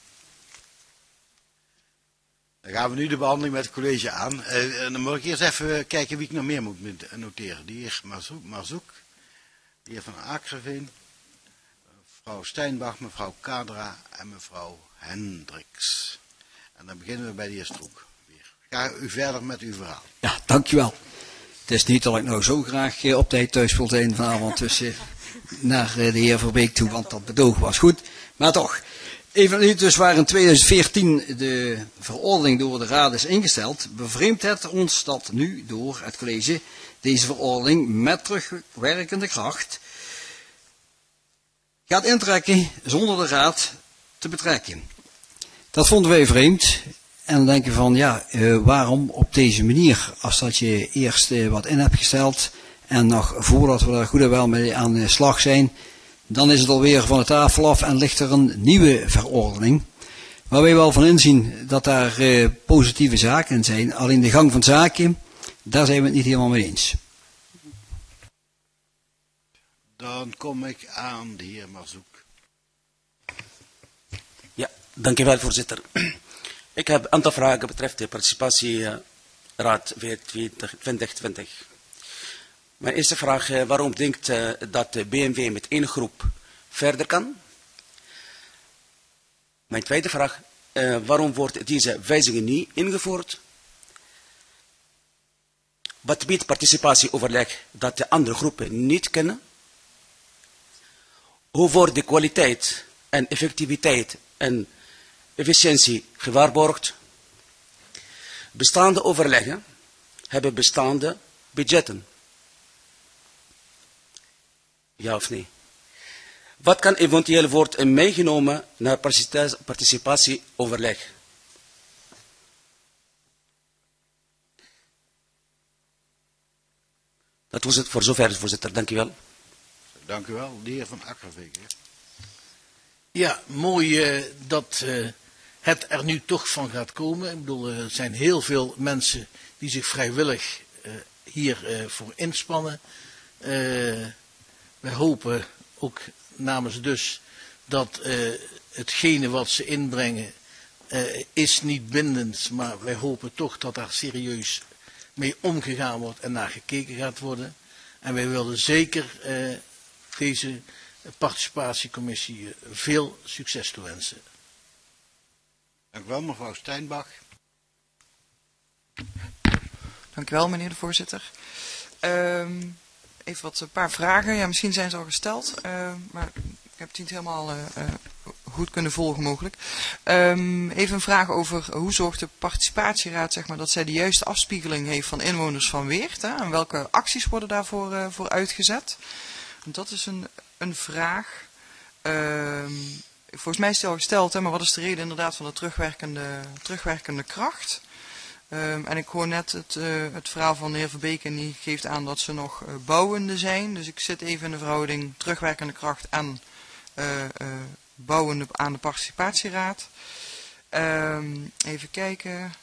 Dan gaan we nu de behandeling met het college aan. Uh, en dan moet ik eerst even kijken wie ik nog meer moet noteren. De heer Marzoek, Marzoek de heer Van Akerveen, mevrouw Steinbach, mevrouw Kadra en mevrouw Hendricks. En dan beginnen we bij de heer Stroek. Weer. Ga u verder met uw verhaal. Ja, dankjewel. Het is niet dat ik nou zo graag uh, op tijd thuis wil zijn vanavond tussen naar uh, de heer Verbeek toe, want dat bedoog was goed. Maar toch, even nu dus waar in tweeduizend veertien de verordening door de raad is ingesteld, bevreemdt het ons dat nu door het college deze verordening met terugwerkende kracht gaat intrekken zonder de raad te betrekken. Dat vonden wij vreemd. En dan denken van, ja, uh, waarom op deze manier? Als dat je eerst uh, wat in hebt gesteld en nog voordat we er goed en wel mee aan de slag zijn, dan is het alweer van de tafel af en ligt er een nieuwe verordening. Waar wij wel van inzien dat daar uh, positieve zaken in zijn. Alleen de gang van zaken, daar zijn we het niet helemaal mee eens. Dan kom ik aan de heer Marzoek. Ja, dankjewel voorzitter. Ik heb een aantal vragen betreft de participatieraad weer twintig twintig. Mijn eerste vraag, waarom denkt uh, dat de B M W met één groep verder kan? Mijn tweede vraag, uh, waarom wordt deze wijziging niet ingevoerd? Wat biedt participatieoverleg dat de andere groepen niet kennen? Hoe wordt de kwaliteit en effectiviteit en efficiëntie gewaarborgd? Bestaande overleggen hebben bestaande budgetten. Ja of nee? Wat kan eventueel worden meegenomen naar participatieoverleg? Dat was het voor zover, voorzitter. Dank u wel. Dank u wel. De heer Van Akkerveen. Ja, mooi uh, dat uh, het er nu toch van gaat komen. Ik bedoel, er zijn heel veel mensen die zich vrijwillig uh, hiervoor uh, voor inspannen. Uh, we hopen ook namens dus dat uh, hetgene wat ze inbrengen uh, is niet bindend. Maar wij hopen toch dat daar serieus mee omgegaan wordt en naar gekeken gaat worden. En wij willen zeker uh, deze participatiecommissie veel succes toewensen. Dank u wel, mevrouw Steinbach. Dank u wel, meneer de voorzitter. Um, even wat een paar vragen. Ja, misschien zijn ze al gesteld, uh, maar ik heb het niet helemaal uh, uh, goed kunnen volgen mogelijk. Um, even een vraag over hoe zorgt de participatieraad, zeg maar, dat zij de juiste afspiegeling heeft van inwoners van Weert. Hè? En welke acties worden daarvoor uh, voor uitgezet? Dat is een, een vraag. Um, volgens mij is het al gesteld, hè, maar wat is de reden inderdaad van de terugwerkende, terugwerkende kracht? Um, en ik hoor net het, uh, het verhaal van de heer Verbeek en die geeft aan dat ze nog uh, bouwende zijn. Dus ik zit even in de verhouding terugwerkende kracht en uh, uh, bouwende aan de participatieraad. Um, even kijken.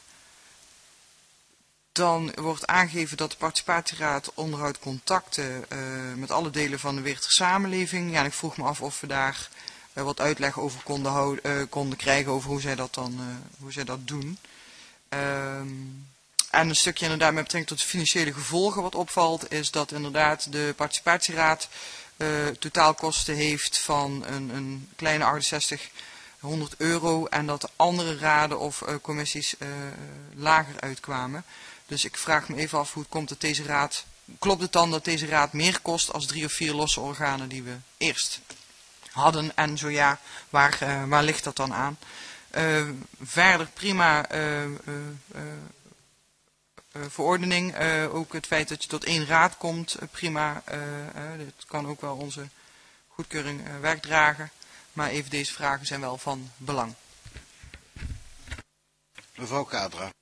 Dan wordt aangegeven dat de participatieraad onderhoudt contacten uh, met alle delen van de Weerter samenleving. Ja, en ik vroeg me af of we daar uh, wat uitleg over konden, houden, uh, konden krijgen over hoe zij dat dan uh, hoe zij dat doen. Um, en een stukje inderdaad met betrekking tot de financiële gevolgen wat opvalt is dat inderdaad de participatieraad uh, totaalkosten heeft van een, een kleine achtenzestig honderd euro en dat de andere raden of uh, commissies uh, lager uitkwamen. Dus ik vraag me even af hoe het komt dat deze raad, klopt het dan dat deze raad meer kost als drie of vier losse organen die we eerst hadden en zo ja, waar, uh, waar ligt dat dan aan? Uh, verder prima uh, uh, uh, uh, verordening, uh, ook het feit dat je tot één raad komt, uh, prima, uh, uh, dit kan ook wel onze goedkeuring uh, werk dragen, maar even deze vragen zijn wel van belang. Mevrouw Kadra.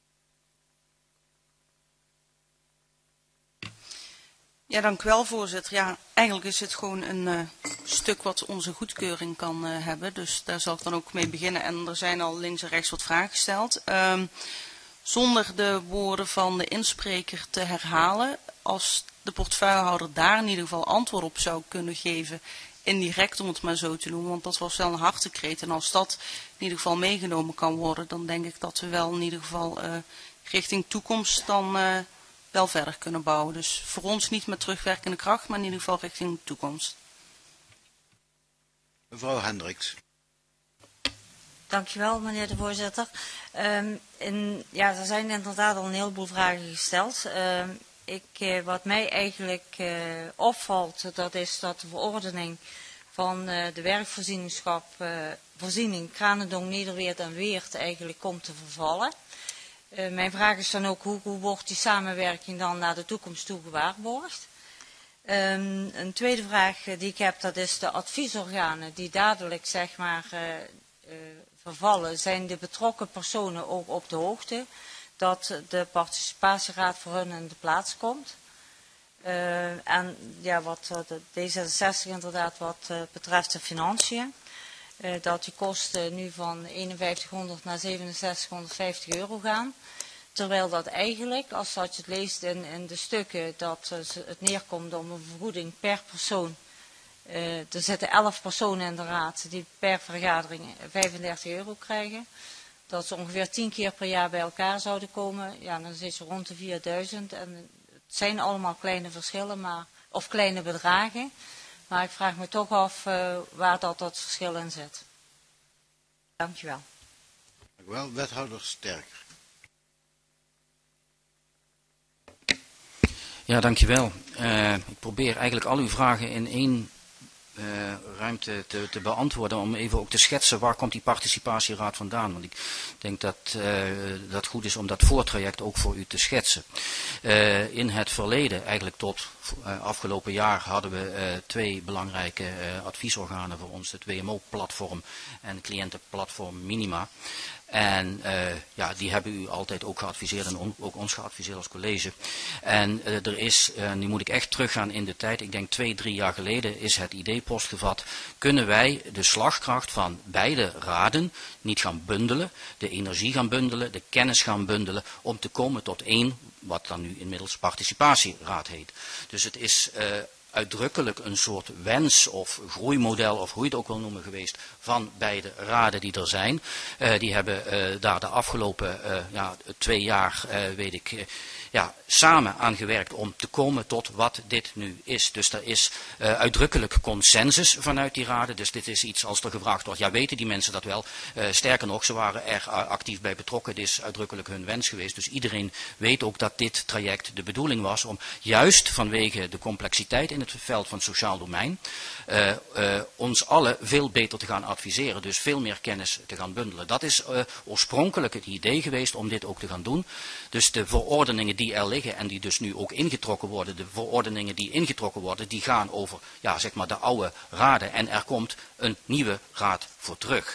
Ja, dank u wel, voorzitter. Ja, eigenlijk is het gewoon een uh, stuk wat onze goedkeuring kan uh, hebben. Dus daar zal ik dan ook mee beginnen. En er zijn al links en rechts wat vragen gesteld. Um, zonder de woorden van de inspreker te herhalen, als de portefeuillehouder daar in ieder geval antwoord op zou kunnen geven, indirect om het maar zo te noemen, want dat was wel een hartekreet. En als dat in ieder geval meegenomen kan worden, dan denk ik dat we wel in ieder geval uh, richting toekomst dan uh, wel verder kunnen bouwen. Dus voor ons niet met terugwerkende kracht, maar in ieder geval richting de toekomst. Mevrouw Hendricks. Dankjewel, meneer de voorzitter. Um, in, ja, er zijn inderdaad al een heleboel vragen gesteld. Um, ik, uh, wat mij eigenlijk uh, opvalt, dat is dat de verordening van uh, de werkvoorzieningschap, uh, voorziening Kranendonk, Nederweert en Weert eigenlijk komt te vervallen. Uh, mijn vraag is dan ook, hoe, hoe wordt die samenwerking dan naar de toekomst toe gewaarborgd? Um, een tweede vraag uh, die ik heb, dat is de adviesorganen die dadelijk zeg maar uh, uh, vervallen. Zijn de betrokken personen ook op de hoogte dat de participatieraad voor hun in de plaats komt? Uh, en ja, wat uh, de D zesenzestig inderdaad wat uh, betreft de financiën. Uh, dat die kosten nu van eenenvijftighonderd naar zevenenzestighonderdvijftig euro gaan. Terwijl dat eigenlijk, als dat je het leest in, in de stukken, dat uh, het neerkomt om een vergoeding per persoon. Uh, er zitten elf personen in de raad die per vergadering vijfendertig euro krijgen. Dat ze ongeveer tien keer per jaar bij elkaar zouden komen. Ja, dan zit je rond de vierduizend. En het zijn allemaal kleine verschillen, maar, of kleine bedragen. Maar ik vraag me toch af uh, waar dat, dat verschil in zit. Dankjewel. Dank u wel, wethouder Sterker. Ja, dankjewel. Uh, ik probeer eigenlijk al uw vragen in één uh, ruimte te, te beantwoorden, om even ook te schetsen waar komt die participatieraad vandaan. Want ik denk dat uh, dat goed is om dat voortraject ook voor u te schetsen. Uh, in het verleden, eigenlijk tot uh, afgelopen jaar, hadden we uh, twee belangrijke uh, adviesorganen voor ons. Het W M O-platform en het cliëntenplatform Minima. En uh, ja, die hebben u altijd ook geadviseerd en on, ook ons geadviseerd als college. En uh, er is, uh, nu moet ik echt teruggaan in de tijd, ik denk twee, drie jaar geleden is het idee postgevat. Kunnen wij de slagkracht van beide raden niet gaan bundelen, de energie gaan bundelen, de kennis gaan bundelen, om te komen tot één, wat dan nu inmiddels participatieraad heet. Dus het is uh, uitdrukkelijk een soort wens of groeimodel, of hoe je het ook wil noemen, geweest van beide raden die er zijn. Uh, die hebben uh, daar de afgelopen uh, ja, twee jaar, uh, weet ik, uh, ja, samen aan gewerkt om te komen tot wat dit nu is. Dus er is uh, uitdrukkelijk consensus vanuit die raden. Dus dit is iets als er gevraagd wordt, ja, weten die mensen dat wel? Uh, sterker nog, ze waren er actief bij betrokken. Dit is uitdrukkelijk hun wens geweest. Dus iedereen weet ook dat dit traject de bedoeling was om juist vanwege de complexiteit in het veld van het sociaal domein uh, uh, ons allen veel beter te gaan adviseren. Dus veel meer kennis te gaan bundelen. Dat is uh, oorspronkelijk het idee geweest om dit ook te gaan doen. Dus de verordeningen die er liggen en die dus nu ook ingetrokken worden, de verordeningen die ingetrokken worden, die gaan over, ja, zeg maar de oude raden. En er komt een nieuwe raad voor terug.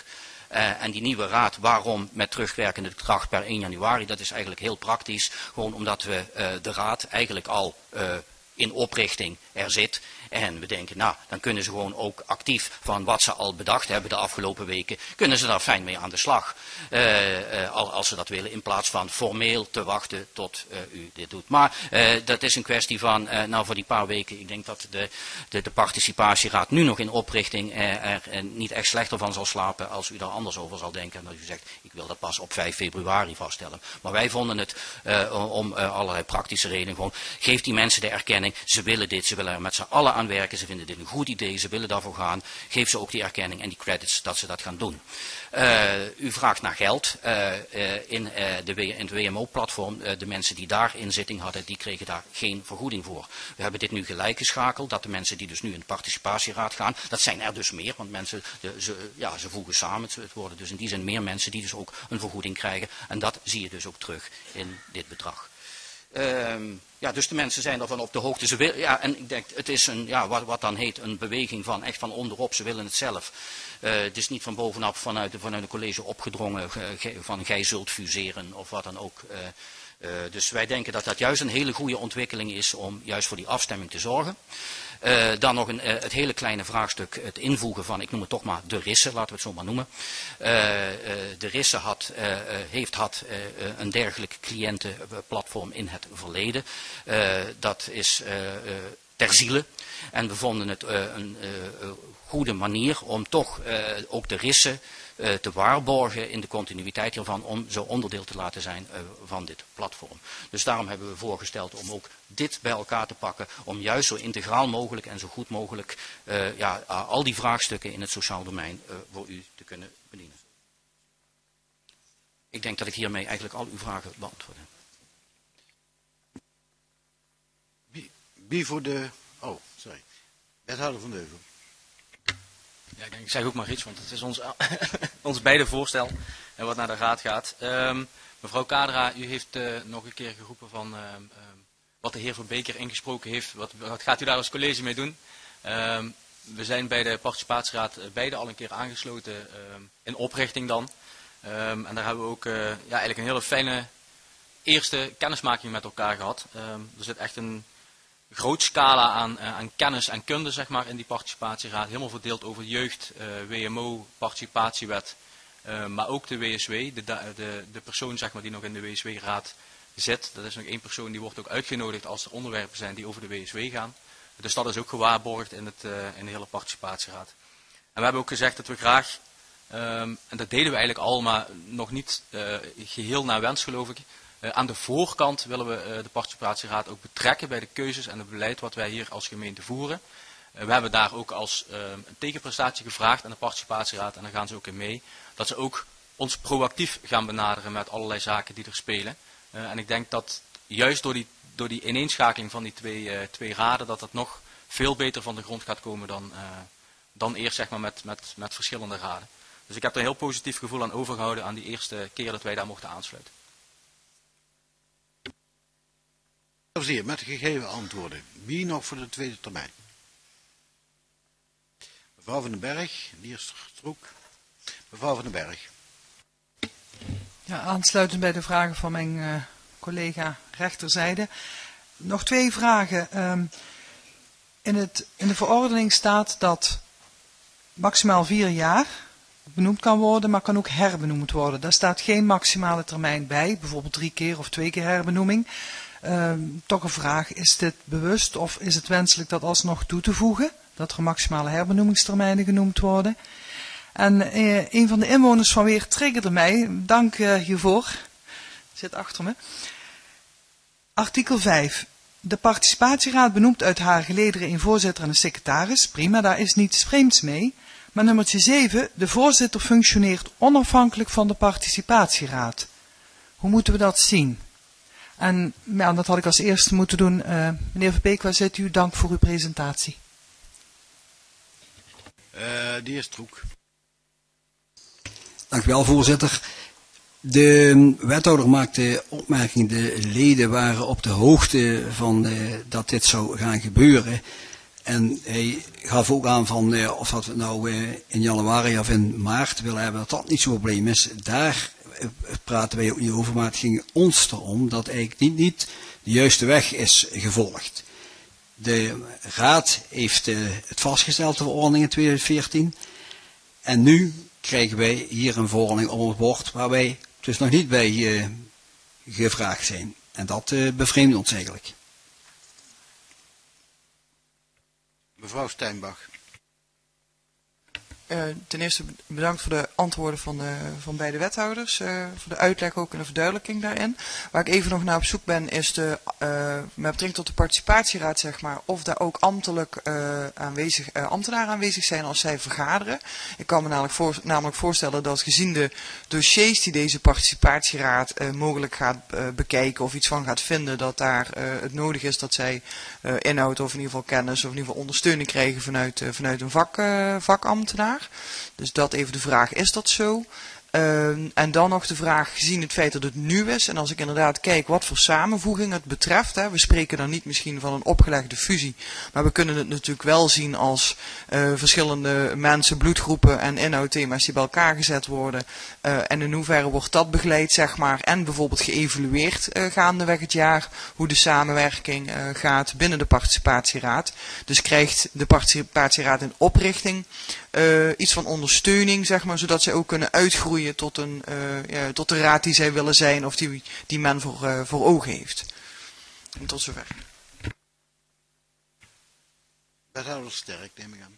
Uh, en die nieuwe raad, waarom met terugwerkende kracht per één januari? Dat is eigenlijk heel praktisch. Gewoon omdat we uh, de raad eigenlijk al uh, in oprichting er zit. En we denken, nou, dan kunnen ze gewoon ook actief van wat ze al bedacht hebben de afgelopen weken, kunnen ze daar fijn mee aan de slag. Uh, uh, als ze dat willen, in plaats van formeel te wachten tot uh, u dit doet. Maar uh, dat is een kwestie van, uh, nou voor die paar weken, ik denk dat de, de, de participatieraad nu nog in oprichting uh, er uh, niet echt slechter van zal slapen als u daar anders over zal denken. En dat u zegt, ik wil dat pas op vijf februari vaststellen. Maar wij vonden het uh, om uh, allerlei praktische redenen gewoon, geef die mensen de erkenning, ze willen dit, ze willen er met z'n allen aan werken, ze vinden dit een goed idee, ze willen daarvoor gaan, geef ze ook die erkenning en die credits dat ze dat gaan doen. Uh, u vraagt naar geld. Uh, uh, in, uh, de, in het W M O-platform, uh, de mensen die daar in zitting hadden, die kregen daar geen vergoeding voor. We hebben dit nu gelijk geschakeld, dat de mensen die dus nu in de participatieraad gaan, dat zijn er dus meer, want mensen, de, ze, ja, ze voegen samen, het worden dus in die zin meer mensen die dus ook een vergoeding krijgen. En dat zie je dus ook terug in dit bedrag. Uh, ja, dus de mensen zijn ervan op de hoogte. Ze willen, ja, en ik denk, het is een, ja, wat, wat dan heet een beweging van echt van onderop. Ze willen het zelf. Uh, het is niet van bovenaf vanuit, vanuit een college opgedrongen uh, van gij zult fuseren of wat dan ook. Uh, uh, dus wij denken dat dat juist een hele goede ontwikkeling is om juist voor die afstemming te zorgen. Uh, dan nog een, uh, het hele kleine vraagstuk, het invoegen van, ik noem het toch maar de Risse, laten we het zo maar noemen. Uh, uh, de Risse had, uh, uh, heeft had uh, een dergelijk cliëntenplatform in het verleden. Uh, dat is uh, uh, ter ziele. En we vonden het uh, een uh, goede manier om toch uh, ook de Risse uh, te waarborgen in de continuïteit hiervan, om zo onderdeel te laten zijn uh, van dit platform. Dus daarom hebben we voorgesteld om ook dit bij elkaar te pakken, om juist zo integraal mogelijk en zo goed mogelijk uh, ja, al die vraagstukken in het sociaal domein uh, voor u te kunnen bedienen. Ik denk dat ik hiermee eigenlijk al uw vragen beantwoord heb. Wie, wie voor de... Oh, sorry. Wethouder Van Deuvel. Ja, ik, denk, ik zeg ook maar iets, want het is ons, ons beide voorstel en wat naar de raad gaat. Um, mevrouw Kadra, u heeft uh, nog een keer geroepen van uh, um, wat de heer Van Beek hier ingesproken heeft. Wat, wat gaat u daar als college mee doen? Um, we zijn bij de participatieraad uh, beide al een keer aangesloten um, in oprichting dan. Um, en daar hebben we ook uh, ja, eigenlijk een hele fijne eerste kennismaking met elkaar gehad. Um, er zit echt een groot scala aan, uh, aan kennis en kunde zeg maar, in die participatieraad. Helemaal verdeeld over jeugd, uh, W M O, participatiewet, uh, maar ook de W S W. De, de, de persoon zeg maar, die nog in de W S W-raad zit, dat is nog één persoon die wordt ook uitgenodigd als er onderwerpen zijn die over de W S W gaan. Dus dat is ook gewaarborgd in, het, uh, in de hele participatieraad. En we hebben ook gezegd dat we graag, um, en dat deden we eigenlijk al, maar nog niet uh, geheel naar wens geloof ik, Uh, aan de voorkant willen we uh, de participatieraad ook betrekken bij de keuzes en het beleid wat wij hier als gemeente voeren. Uh, we hebben daar ook als uh, een tegenprestatie gevraagd aan de participatieraad en daar gaan ze ook in mee. Dat ze ook ons proactief gaan benaderen met allerlei zaken die er spelen. Uh, en ik denk dat juist door die, door die ineenschakeling van die twee, uh, twee raden dat dat nog veel beter van de grond gaat komen dan, uh, dan eerst zeg maar, met, met, met verschillende raden. Dus ik heb er een heel positief gevoel aan overgehouden aan die eerste keer dat wij daar mochten aansluiten. Met de gegeven antwoorden. Wie nog voor de tweede termijn? Mevrouw van den Berg, Dierstroek. Mevrouw van den Berg. Ja, aansluitend bij de vragen van mijn uh, collega rechterzijde. Nog twee vragen. Um, in, het, in de verordening staat dat maximaal vier jaar benoemd kan worden, maar kan ook herbenoemd worden. Daar staat geen maximale termijn bij, bijvoorbeeld drie keer of twee keer herbenoeming. Uh, toch een vraag, is dit bewust of is het wenselijk dat alsnog toe te voegen? Dat er maximale herbenoemingstermijnen genoemd worden. En uh, een van de inwoners van Weert triggerde mij, dank uh, hiervoor, zit achter me. Artikel vijf. De participatieraad benoemt uit haar gelederen een voorzitter en een secretaris. Prima, daar is niets vreemds mee. Maar nummertje zeven, de voorzitter functioneert onafhankelijk van de participatieraad. Hoe moeten we dat zien? En ja, dat had ik als eerste moeten doen. Uh, meneer Verbeek, waar zit u? Dank voor uw presentatie. Uh, Dierstroek. Dank u wel, voorzitter. De wethouder maakte opmerking, de leden waren op de hoogte van uh, dat dit zou gaan gebeuren. En hij gaf ook aan van uh, of dat we het nou uh, in januari of in maart willen hebben, dat dat niet zo'n probleem is. Daar uh, praten wij ook niet over, maar het ging ons erom dat eigenlijk niet, niet de juiste weg is gevolgd. De Raad heeft uh, het vastgesteld, de verordening in tweeduizend veertien. En nu krijgen wij hier een verordening op ons bord waar wij dus nog niet bij uh, gevraagd zijn. En dat uh, bevreemdt ons eigenlijk. Mevrouw Steinbach. Uh, ten eerste bedankt voor de antwoorden van, de, van beide wethouders, uh, voor de uitleg ook en de verduidelijking daarin. Waar ik even nog naar op zoek ben is de, uh, met betrekking tot de participatieraad, zeg maar, of daar ook ambtelijk uh, aanwezig, uh, ambtenaren aanwezig zijn als zij vergaderen. Ik kan me namelijk, voor, namelijk voorstellen dat gezien de dossiers die deze participatieraad uh, mogelijk gaat uh, bekijken of iets van gaat vinden, dat daar uh, het nodig is dat zij uh, inhoud of in ieder geval kennis of in ieder geval ondersteuning krijgen vanuit, uh, vanuit een vak, uh, vakambtenaar. Dus dat even de vraag, is dat zo? Uh, en dan nog de vraag, gezien het feit dat het nieuw is, en als ik inderdaad kijk wat voor samenvoeging het betreft, hè, we spreken dan niet misschien van een opgelegde fusie, maar we kunnen het natuurlijk wel zien als uh, verschillende mensen, bloedgroepen en inhoudthema's die bij elkaar gezet worden. Uh, en in hoeverre wordt dat begeleid, zeg maar, en bijvoorbeeld geëvalueerd uh, gaandeweg het jaar, hoe de samenwerking uh, gaat binnen de participatieraad. Dus krijgt de participatieraad in oprichting Uh, iets van ondersteuning, zeg maar, zodat zij ook kunnen uitgroeien tot, een, uh, ja, tot de raad die zij willen zijn of die, die men voor, uh, voor ogen heeft. En tot zover. Wethouder Sterk, neem ik aan.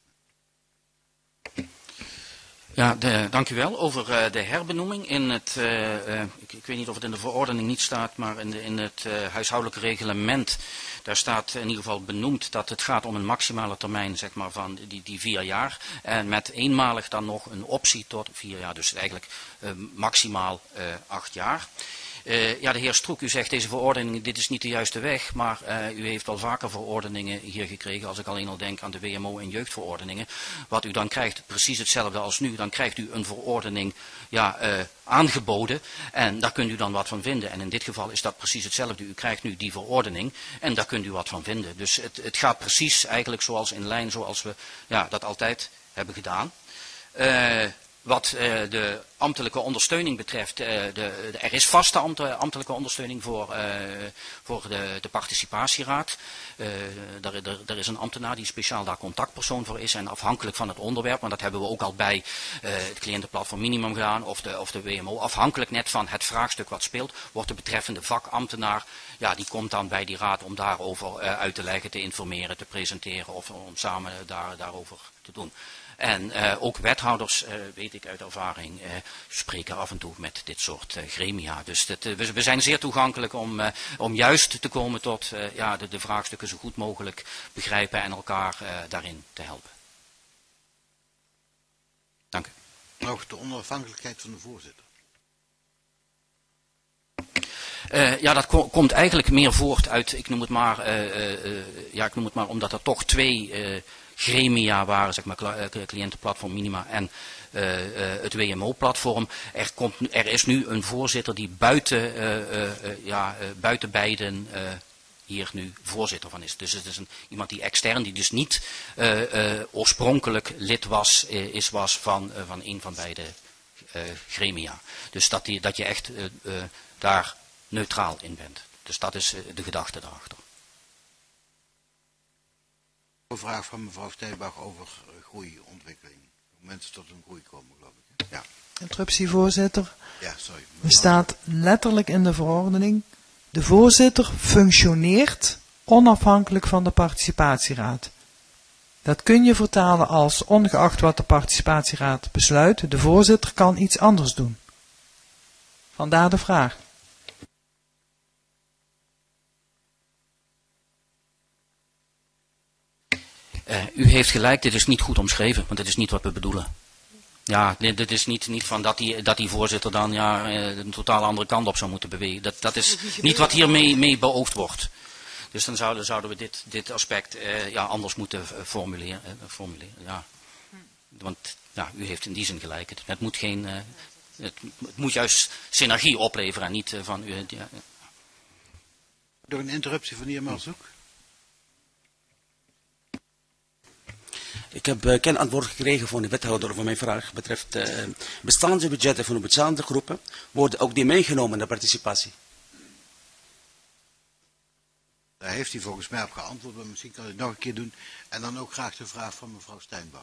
Ja, de, dank u wel. Over uh, de herbenoeming in het, uh, uh, ik, ik weet niet of het in de verordening niet staat, maar in, de, in het uh, huishoudelijk reglement, daar staat in ieder geval benoemd dat het gaat om een maximale termijn, zeg maar, van die, die vier jaar. En met eenmalig dan nog een optie tot vier jaar, dus eigenlijk uh, maximaal uh, acht jaar. Uh, ja, de heer Stroek, u zegt deze verordening, dit is niet de juiste weg, maar uh, u heeft wel vaker verordeningen hier gekregen, als ik alleen al denk aan de W M O en jeugdverordeningen. Wat u dan krijgt, precies hetzelfde als nu, dan krijgt u een verordening ja, uh, aangeboden en daar kunt u dan wat van vinden. En in dit geval is dat precies hetzelfde, u krijgt nu die verordening en daar kunt u wat van vinden. Dus het, het gaat precies eigenlijk zoals in lijn, zoals we ja, dat altijd hebben gedaan. Uh, Wat uh, de ambtelijke ondersteuning betreft, uh, de, de, er is vaste ambt, ambtelijke ondersteuning voor, uh, voor de, de participatieraad. Uh, er, er, er is een ambtenaar die speciaal daar contactpersoon voor is en afhankelijk van het onderwerp, maar dat hebben we ook al bij uh, het cliëntenplatform minimum gedaan of de, of de W M O. Afhankelijk net van het vraagstuk wat speelt, wordt de betreffende vakambtenaar, ja, die komt dan bij die raad om daarover uh, uit te leggen, te informeren, te presenteren of om samen daar, daarover te doen. En uh, ook wethouders, uh, weet ik uit ervaring, uh, spreken af en toe met dit soort uh, gremia. Dus dat, uh, we, we zijn zeer toegankelijk om, uh, om juist te komen tot uh, ja, de, de vraagstukken zo goed mogelijk begrijpen en elkaar uh, daarin te helpen. Dank u. Nog de onafhankelijkheid van de voorzitter. Uh, ja, dat ko komt eigenlijk meer voort uit, ik noem het maar, uh, uh, ja, ik noem het maar omdat er toch twee uh, gremia waren, zeg maar, cliëntenplatform Minima en uh, uh, het W M O-platform. Er, komt, er is nu een voorzitter die buiten, uh, uh, uh, ja, uh, buiten beiden uh, hier nu voorzitter van is. Dus het is een, iemand die extern, die dus niet uh, uh, oorspronkelijk lid was, uh, is, was van, uh, van een van beide uh, gremia. Dus dat, die, dat je echt uh, uh, daar neutraal in bent. Dus dat is uh, de gedachte daarachter. Een vraag van mevrouw Steenbach over groeiontwikkeling. Mensen tot een groei komen, geloof ik. Ja. Interruptie, voorzitter. Ja, sorry. Er staat letterlijk in de verordening, de voorzitter functioneert onafhankelijk van de participatieraad. Dat kun je vertalen als, ongeacht wat de participatieraad besluit, de voorzitter kan iets anders doen. Vandaar de vraag. Uh, u heeft gelijk, dit is niet goed omschreven, want dit is niet wat we bedoelen. Ja, dit, dit is niet, niet van dat die, dat die voorzitter dan ja, een totaal andere kant op zou moeten bewegen. Dat, dat is niet wat hiermee mee beoogd wordt. Dus dan zouden, zouden we dit, dit aspect uh, ja, anders moeten formuleren. Uh, formuleren ja. Want ja, u heeft in die zin gelijk. Het, het, moet, geen, uh, het, het moet juist synergie opleveren en niet uh, van u. Uh, ja. Door een interruptie van de heer Marshoek. Ik heb uh, geen antwoord gekregen van de wethouder over mijn vraag. Betreft uh, bestaande budgetten van de bestaande groepen. Worden ook die meegenomen in de participatie? Daar heeft hij volgens mij op geantwoord, maar misschien kan hij het nog een keer doen. En dan ook graag de vraag van mevrouw Steinbach.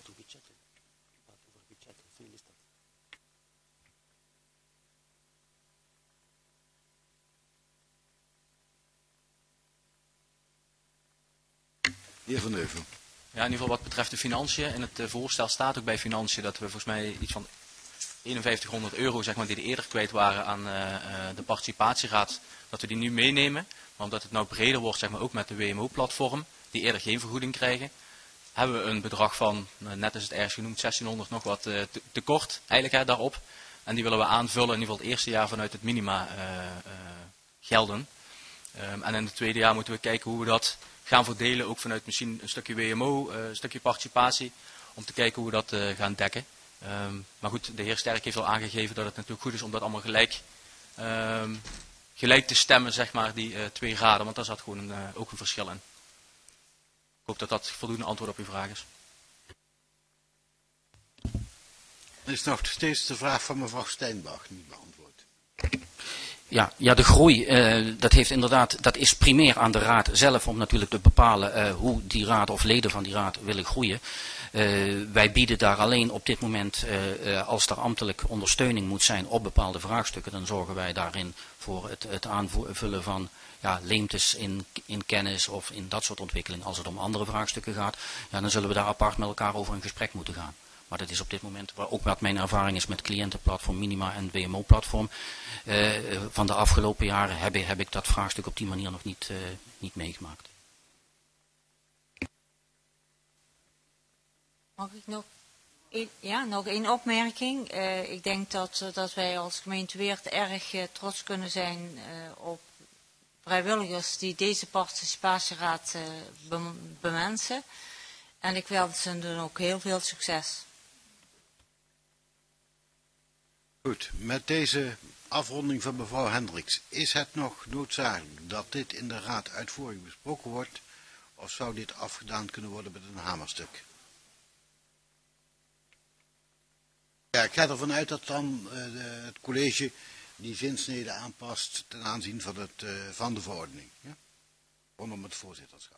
De heer Van Heuvel. Ja, in ieder geval wat betreft de financiën. In het uh, voorstel staat ook bij financiën dat we volgens mij iets van eenenvijftighonderd euro, zeg maar, die er eerder kwijt waren aan uh, uh, de participatieraad, dat we die nu meenemen. Maar omdat het nou breder wordt, zeg maar, ook met de W M O-platform, die eerder geen vergoeding krijgen, hebben we een bedrag van, uh, net is het ergens genoemd, zestienhonderd nog wat uh, te, tekort eigenlijk hè, daarop. En die willen we aanvullen, in ieder geval het eerste jaar vanuit het minima uh, uh, gelden. Um, en in het tweede jaar moeten we kijken hoe we dat gaan verdelen, ook vanuit misschien een stukje W M O, uh, een stukje participatie, om te kijken hoe we dat uh, gaan dekken. Um, maar goed, de heer Sterk heeft al aangegeven dat het natuurlijk goed is om dat allemaal gelijk, um, gelijk te stemmen, zeg maar, die uh, twee raden, want daar zat gewoon een, uh, ook een verschil in. Ik hoop dat dat voldoende antwoord op uw vraag is. Er is nog steeds de vraag van mevrouw Steinbach niet beantwoord. Ja, ja, de groei, uh, dat heeft inderdaad, dat is primair aan de raad zelf om natuurlijk te bepalen uh, hoe die raad of leden van die raad willen groeien. Uh, wij bieden daar alleen op dit moment, uh, uh, als er ambtelijk ondersteuning moet zijn op bepaalde vraagstukken, dan zorgen wij daarin voor het, het aanvullen van ja, leemtes in, in kennis of in dat soort ontwikkeling. Als het om andere vraagstukken gaat, ja, dan zullen we daar apart met elkaar over in gesprek moeten gaan. Maar dat is op dit moment, waar ook wat mijn ervaring is met cliëntenplatform Minima en W M O-platform. Uh, van de afgelopen jaren heb, heb ik dat vraagstuk op die manier nog niet, uh, niet meegemaakt. Mag ik nog, een, ja, nog één opmerking? Uh, ik denk dat, dat wij als gemeente Weert erg uh, trots kunnen zijn uh, op vrijwilligers die deze participatieraad uh, bem, bemensen. En ik wens hen dan ook heel veel succes. Goed, met deze afronding van mevrouw Hendricks, is het nog noodzakelijk dat dit in de raad uitvoerig besproken wordt, of zou dit afgedaan kunnen worden met een hamerstuk? Ja, ik ga ervan uit dat dan uh, de, het college die zinsnede aanpast ten aanzien van, het, uh, van de verordening, ja? Rondom het voorzitterschap.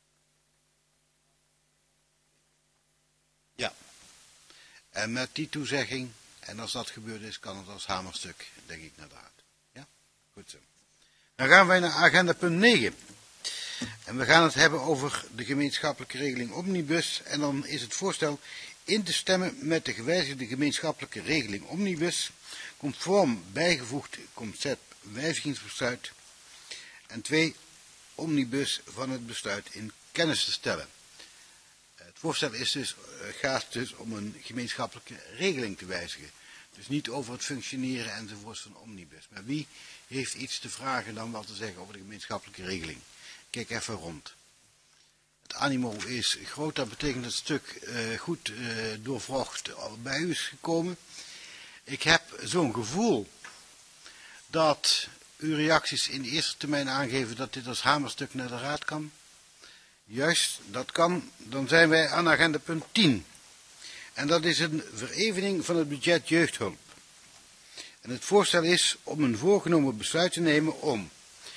Ja, en met die toezegging, en als dat gebeurd is, kan het als hamerstuk, denk ik, naar de raad. Ja, goed zo. Dan gaan wij naar agenda punt negen. En we gaan het hebben over de gemeenschappelijke regeling Omnibus. En dan is het voorstel in te stemmen met de gewijzigde gemeenschappelijke regeling Omnibus, conform bijgevoegd concept wijzigingsbesluit. En twee, Omnibus van het besluit in kennis te stellen. Het voorstel is dus, gaat dus om een gemeenschappelijke regeling te wijzigen. Dus niet over het functioneren enzovoorts van Omnibus. Maar wie heeft iets te vragen dan wat te zeggen over de gemeenschappelijke regeling? Kijk even rond. Het animo is groot, dat betekent dat het stuk uh, goed uh, doorvrocht bij u is gekomen. Ik heb zo'n gevoel dat uw reacties in de eerste termijn aangeven dat dit als hamerstuk naar de raad kan. Juist, dat kan. Dan zijn wij aan agenda punt tien. En dat is een verevening van het budget jeugdhulp. En het voorstel is om een voorgenomen besluit te nemen om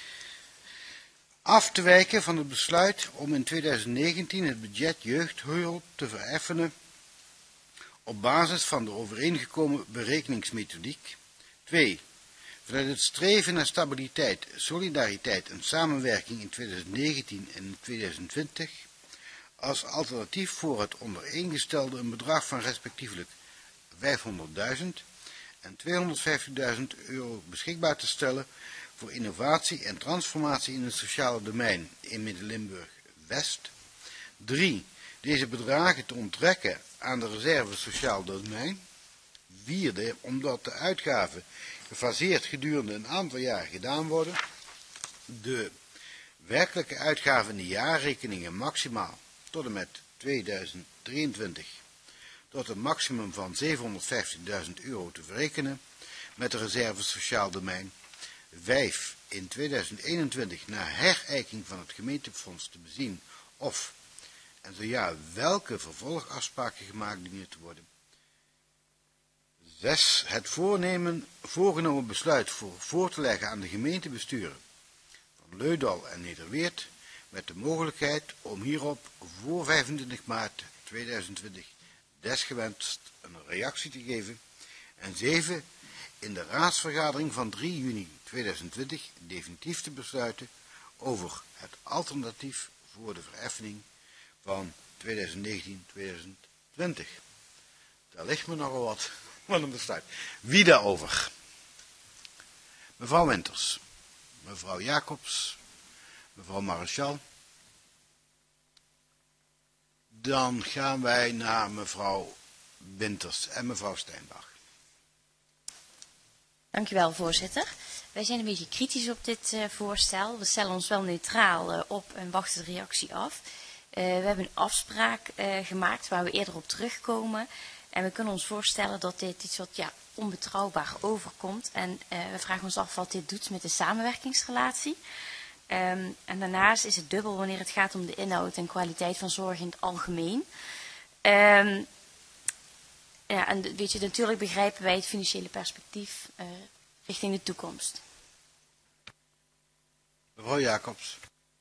af te wijken van het besluit om in tweeduizend negentien het budget jeugdhulp te vereffenen op basis van de overeengekomen berekeningsmethodiek. twee. Vanuit het streven naar stabiliteit, solidariteit en samenwerking in tweeduizend negentien en tweeduizend twintig als alternatief voor het ondereengestelde een bedrag van respectievelijk vijfhonderdduizend en tweehonderdvijftigduizend euro beschikbaar te stellen voor innovatie en transformatie in het sociale domein in Midden-Limburg-West. drie. Deze bedragen te onttrekken aan de reserve sociaal domein. vierde. Omdat de uitgaven gefaseerd gedurende een aantal jaar gedaan worden, de werkelijke uitgaven in de jaarrekeningen maximaal tot en met tweeduizend drieëntwintig tot een maximum van zevenhonderdvijftigduizend euro te verrekenen met de reserve sociaal domein. vijf. In tweeduizend eenentwintig na herijking van het gemeentefonds te bezien of En zo ja, welke vervolgafspraken gemaakt dienen te worden? Zes. Het voornemen, voorgenomen besluit voor, voor te leggen aan de gemeentebesturen van Leudal en Nederweert met de mogelijkheid om hierop voor vijfentwintig maart tweeduizend twintig desgewenst een reactie te geven. En zeven. In de raadsvergadering van drie juni tweeduizend twintig definitief te besluiten over het alternatief voor de vereffening van tweeduizend negentien tweeduizend twintig. Daar ligt me nogal wat van een besluit. Wie daarover? Mevrouw Winters, mevrouw Jacobs, mevrouw Maréchal. Dan gaan wij naar mevrouw Winters en mevrouw Steinbach. Dankjewel, voorzitter. Wij zijn een beetje kritisch op dit uh, voorstel. We stellen ons wel neutraal uh, op en wachten de reactie af. Uh, we hebben een afspraak uh, gemaakt waar we eerder op terugkomen. En we kunnen ons voorstellen dat dit iets wat ja, onbetrouwbaar overkomt. En uh, we vragen ons af wat dit doet met de samenwerkingsrelatie. Um, en daarnaast is het dubbel wanneer het gaat om de inhoud en kwaliteit van zorg in het algemeen. Um, ja, en weet je, natuurlijk begrijpen wij het financiële perspectief uh, richting de toekomst. Mevrouw Jacobs.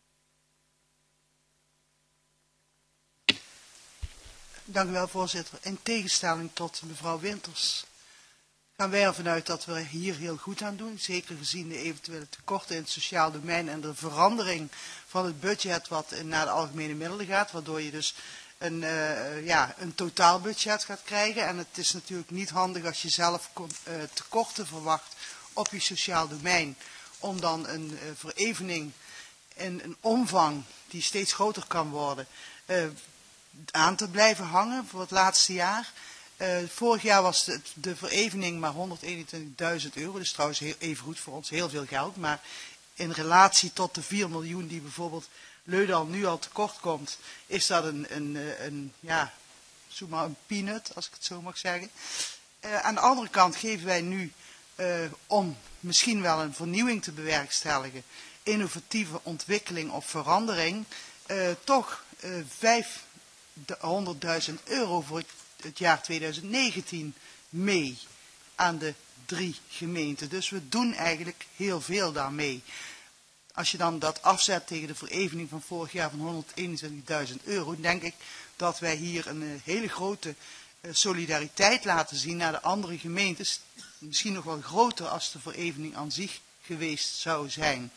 Dank u wel, voorzitter. In tegenstelling tot mevrouw Winters gaan wij ervan uit dat we hier heel goed aan doen. Zeker gezien de eventuele tekorten in het sociaal domein en de verandering van het budget wat naar de algemene middelen gaat. Waardoor je dus een, uh, ja, een totaalbudget gaat krijgen. En het is natuurlijk niet handig als je zelf uh, tekorten verwacht op je sociaal domein. Om dan een uh, verevening in een omvang die steeds groter kan worden uh, aan te blijven hangen voor het laatste jaar. Uh, vorig jaar was de, de verevening maar honderdeenentwintigduizend euro. Dus trouwens heel, even goed voor ons heel veel geld. Maar in relatie tot de vier miljoen die bijvoorbeeld Leudal nu al tekort komt, is dat een, een, een, een ja, zoek maar een peanut, als ik het zo mag zeggen. Uh, aan de andere kant geven wij nu, uh, om misschien wel een vernieuwing te bewerkstelligen, innovatieve ontwikkeling of verandering, uh, toch uh, vijfhonderdduizend euro voor het, het jaar tweeduizend negentien mee aan de drie gemeenten. Dus we doen eigenlijk heel veel daarmee. Als je dan dat afzet tegen de verevening van vorig jaar van honderdeenentwintigduizend euro, denk ik dat wij hier een hele grote solidariteit laten zien naar de andere gemeentes. Misschien nog wel groter als de verevening aan zich geweest zou zijn.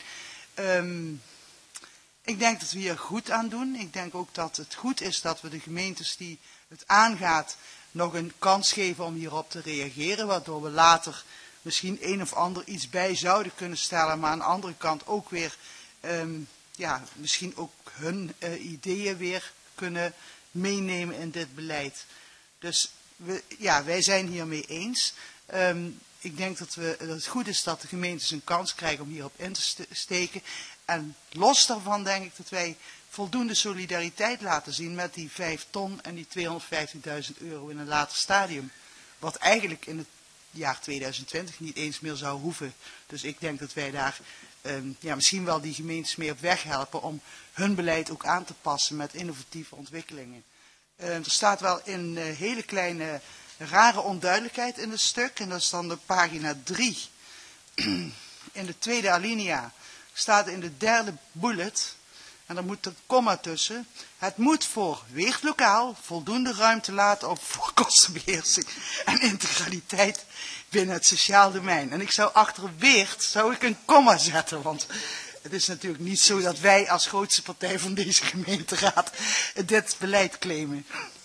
Um, ik denk dat we hier goed aan doen. Ik denk ook dat het goed is dat we de gemeentes die het aangaat nog een kans geven om hierop te reageren. Waardoor we later misschien een of ander iets bij zouden kunnen stellen. Maar aan de andere kant ook weer um, ja, misschien ook hun uh, ideeën weer kunnen meenemen in dit beleid. Dus we, ja, wij zijn hiermee eens. Um, ik denk dat, we, dat het goed is dat de gemeentes een kans krijgen om hierop in te steken. En los daarvan denk ik dat wij voldoende solidariteit laten zien met die vijf ton en die tweehonderdvijftigduizend euro in een later stadium. Wat eigenlijk in het jaar tweeduizend twintig niet eens meer zou hoeven. Dus ik denk dat wij daar um, ja, misschien wel die gemeentes mee op weg helpen om hun beleid ook aan te passen met innovatieve ontwikkelingen. Uh, er staat wel een uh, hele kleine rare onduidelijkheid in het stuk. En dat is dan de pagina drie. In de tweede alinea staat in de derde bullet, en daar moet een komma tussen. Het moet voor Weert lokaal voldoende ruimte laten op voor kostenbeheersing en integraliteit binnen het sociaal domein. En ik zou achter Weert zou ik een komma zetten, want het is natuurlijk niet zo dat wij als grootste partij van deze gemeenteraad dit beleid claimen.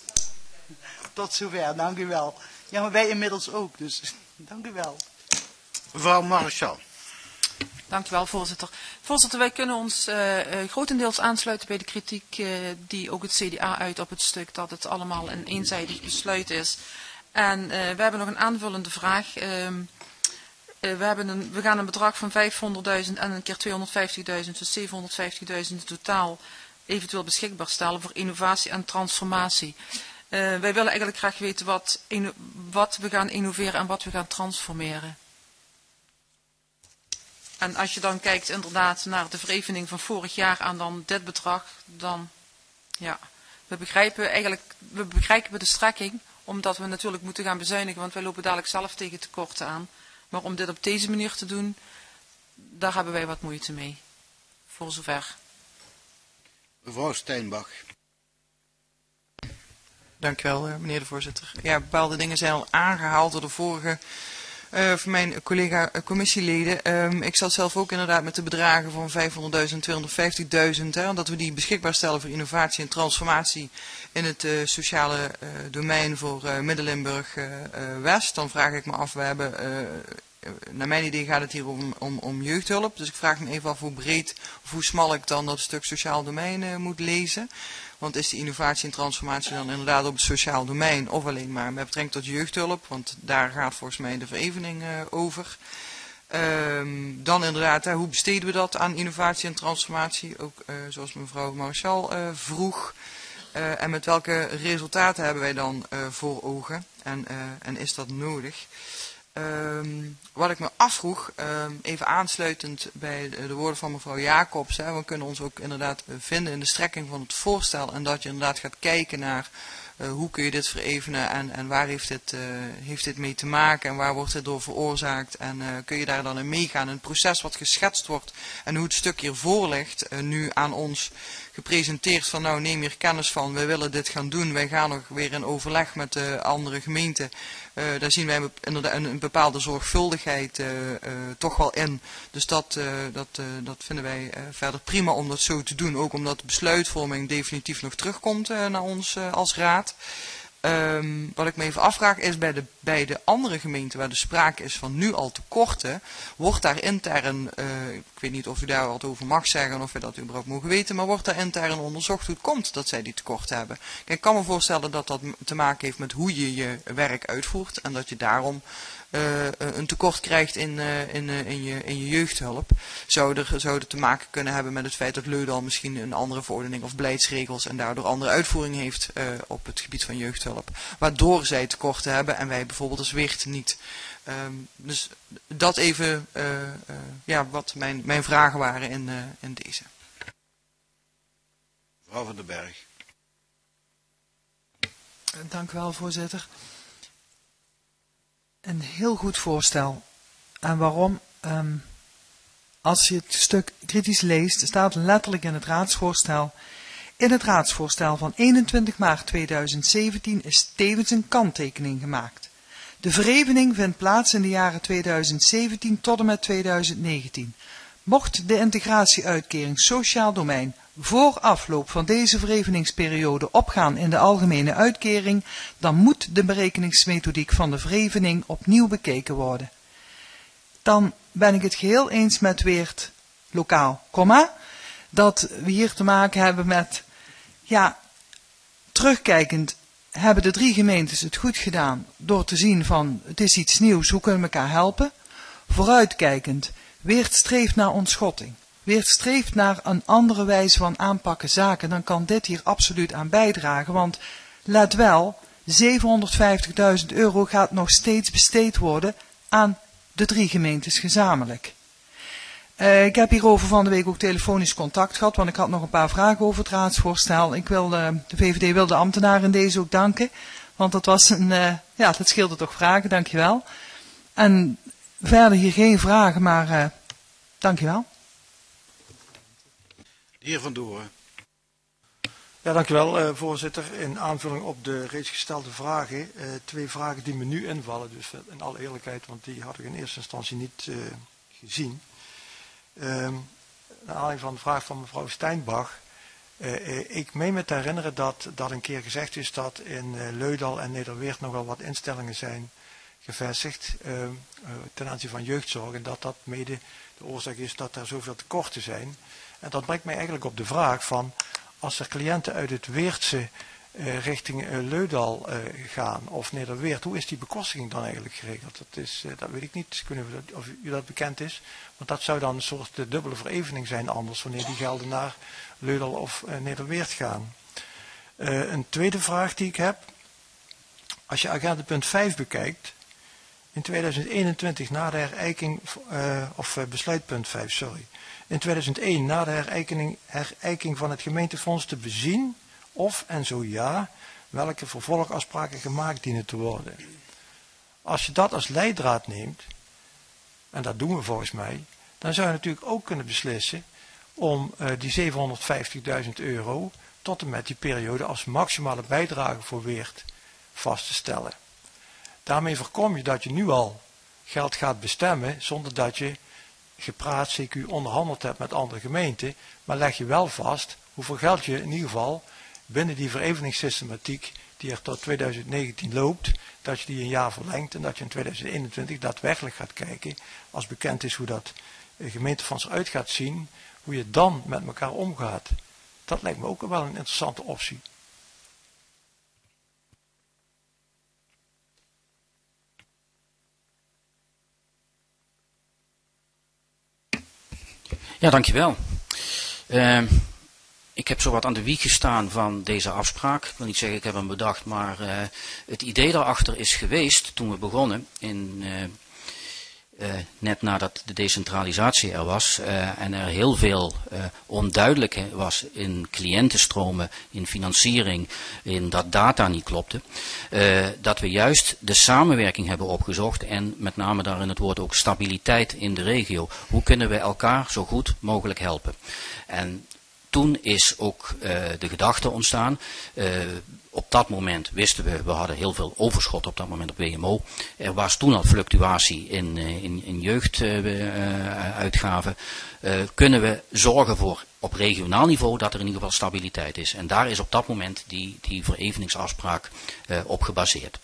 Tot zover, dank u wel. Ja, maar wij inmiddels ook, dus dank u wel. Mevrouw Maréchal. Dank u wel, voorzitter. Voorzitter, wij kunnen ons uh, uh, grotendeels aansluiten bij de kritiek uh, die ook het C D A uit op het stuk dat het allemaal een eenzijdig besluit is. En uh, we hebben nog een aanvullende vraag. Uh, uh, we, hebben een, we gaan een bedrag van vijfhonderdduizend en een keer tweehonderdvijftigduizend, dus zevenhonderdvijftigduizend in totaal eventueel beschikbaar stellen voor innovatie en transformatie. Uh, wij willen eigenlijk graag weten wat, wat we gaan innoveren en wat we gaan transformeren. En als je dan kijkt inderdaad naar de verevening van vorig jaar aan dan dit bedrag, dan, ja, We begrijpen eigenlijk, we begrijpen de strekking, omdat we natuurlijk moeten gaan bezuinigen, want wij lopen dadelijk zelf tegen tekorten aan. Maar om dit op deze manier te doen, daar hebben wij wat moeite mee. Voor zover. Mevrouw Steinbach. Dank u wel, meneer de voorzitter. Ja, bepaalde dingen zijn al aangehaald door de vorige uh, van mijn collega uh, commissieleden. Um, ik zat zelf ook inderdaad met de bedragen van vijfhonderdduizend, tweehonderdvijftigduizend. Dat we die beschikbaar stellen voor innovatie en transformatie in het uh, sociale uh, domein voor uh, Midden-Limburg uh, uh, West. Dan vraag ik me af, we hebben... Uh, naar mijn idee gaat het hier om, om, om jeugdhulp. Dus ik vraag me even af hoe breed of hoe smal ik dan dat stuk sociaal domein uh, moet lezen. Want is die innovatie en transformatie dan inderdaad op het sociaal domein of alleen maar met betrekking tot jeugdhulp? Want daar gaat volgens mij de verevening uh, over. Um, dan inderdaad, hè, hoe besteden we dat aan innovatie en transformatie? Ook uh, zoals mevrouw Marchal uh, vroeg. Uh, en met welke resultaten hebben wij dan uh, voor ogen? En, uh, en is dat nodig? Um, wat ik me afvroeg, um, even aansluitend bij de, de woorden van mevrouw Jacobs, hè, we kunnen ons ook inderdaad vinden in de strekking van het voorstel en dat je inderdaad gaat kijken naar uh, hoe kun je dit verevenen en, en waar heeft dit, uh, heeft dit mee te maken en waar wordt dit door veroorzaakt en uh, kun je daar dan in meegaan. Het proces wat geschetst wordt en hoe het stuk hiervoor ligt, uh, nu aan ons gepresenteerd van nou neem hier kennis van, wij willen dit gaan doen, wij gaan nog weer in overleg met de andere gemeenten. Uh, daar zien wij een, een, een bepaalde zorgvuldigheid uh, uh, toch wel in. Dus dat, uh, dat, uh, dat vinden wij uh, verder prima om dat zo te doen. Ook omdat de besluitvorming definitief nog terugkomt uh, naar ons uh, als raad. Um, wat ik me even afvraag is bij de, bij de andere gemeenten waar de sprake is van nu al tekorten, wordt daar intern, uh, ik weet niet of u daar wat over mag zeggen of we dat überhaupt mogen weten, maar wordt daar intern onderzocht hoe het komt dat zij die tekorten hebben. Kijk, ik kan me voorstellen dat dat te maken heeft met hoe je je werk uitvoert en dat je daarom uh, een tekort krijgt in, uh, in, uh, in, je, in je jeugdhulp. Zou er, zou er te maken kunnen hebben met het feit dat Leudal misschien een andere verordening of beleidsregels en daardoor andere uitvoering heeft uh, op het gebied van jeugdhulp. Waardoor zij tekorten hebben en wij bijvoorbeeld als Weert niet. Um, dus dat even uh, uh, ja, wat mijn, mijn vragen waren in, uh, in deze. Mevrouw van den Berg. Dank u wel, voorzitter. Een heel goed voorstel. En waarom? Um, als je het stuk kritisch leest, staat letterlijk in het raadsvoorstel. In het raadsvoorstel van eenentwintig maart tweeduizend zeventien is tevens een kanttekening gemaakt. De verevening vindt plaats in de jaren tweeduizend zeventien tot en met tweeduizend negentien. Mocht de integratieuitkering sociaal domein voor afloop van deze vereveningsperiode opgaan in de algemene uitkering, dan moet de berekeningsmethodiek van de verevening opnieuw bekeken worden. Dan ben ik het geheel eens met Weert lokaal, comma, dat we hier te maken hebben met, ja, terugkijkend hebben de drie gemeentes het goed gedaan door te zien van het is iets nieuws, hoe kunnen we elkaar helpen. Vooruitkijkend, Weert streeft naar ontschotting. Weert streeft naar een andere wijze van aanpakken zaken, dan kan dit hier absoluut aan bijdragen. Want let wel, zevenhonderdvijftigduizend euro gaat nog steeds besteed worden aan de drie gemeentes gezamenlijk. Uh, ik heb hierover van de week ook telefonisch contact gehad, want ik had nog een paar vragen over het raadsvoorstel. Ik wil, uh, de V V D wil de ambtenaar in deze ook danken, want dat was een, uh, ja, dat scheelde toch vragen, dankjewel. En verder hier geen vragen, maar uh, dankjewel. De heer Van Doren. Ja, dankjewel uh, voorzitter. In aanvulling op de reeds gestelde vragen, uh, twee vragen die me nu invallen, dus in alle eerlijkheid, want die had ik in eerste instantie niet uh, gezien. Um, naar aanleiding van de vraag van mevrouw Steinbach, uh, uh, ik meen me te herinneren dat, dat een keer gezegd is dat in uh, Leudal en Nederweert nog wel wat instellingen zijn gevestigd uh, uh, ten aanzien van jeugdzorg en dat dat mede de oorzaak is dat er zoveel tekorten zijn. En dat brengt mij eigenlijk op de vraag van, als er cliënten uit het Weertse uh, richting uh, Leudal uh, gaan of Nederweert, hoe is die bekostiging dan eigenlijk geregeld? Dat, is, uh, dat weet ik niet, ik weet niet of u dat bekend is. Want dat zou dan een soort de dubbele verevening zijn anders, wanneer die gelden naar Leudal of uh, Nederweert gaan. Uh, een tweede vraag die ik heb, als je agenda punt vijf bekijkt, in tweeduizend eenentwintig na de herijking, uh, of uh, besluitpunt vijf, sorry. In tweeduizend één na de herijking, herijking van het gemeentefonds te bezien Of, en zo ja, welke vervolgafspraken gemaakt dienen te worden. Als je dat als leidraad neemt, en dat doen we volgens mij, dan zou je natuurlijk ook kunnen beslissen om uh, die zevenhonderdvijftigduizend euro tot en met die periode als maximale bijdrage voor Weert vast te stellen. Daarmee voorkom je dat je nu al geld gaat bestemmen zonder dat je gepraat, C Q onderhandeld hebt met andere gemeenten, maar leg je wel vast hoeveel geld je in ieder geval binnen die vereveningssystematiek die er tot tweeduizend negentien loopt, dat je die een jaar verlengt en dat je in tweeduizend eenentwintig daadwerkelijk gaat kijken, als bekend is hoe dat gemeentefonds eruit gaat zien, hoe je dan met elkaar omgaat. Dat lijkt me ook wel een interessante optie. Ja, dankjewel. Uh, ik heb zo wat aan de wieg gestaan van deze afspraak. Ik wil niet zeggen ik heb hem bedacht, maar uh, het idee daarachter is geweest toen we begonnen in... Uh, Uh, net nadat de decentralisatie er was uh, en er heel veel uh, onduidelijk was in cliëntenstromen, in financiering, in dat data niet klopte, uh, dat we juist de samenwerking hebben opgezocht en met name daarin het woord ook stabiliteit in de regio. Hoe kunnen we elkaar zo goed mogelijk helpen? En toen is ook uh, de gedachte ontstaan. Uh, Op dat moment wisten we, we hadden heel veel overschot op dat moment op W M O. Er was toen al fluctuatie in, in, in jeugduitgaven. Uh, uh, kunnen we zorgen voor op regionaal niveau dat er in ieder geval stabiliteit is. En daar is op dat moment die, die vereveningsafspraak uh, op gebaseerd.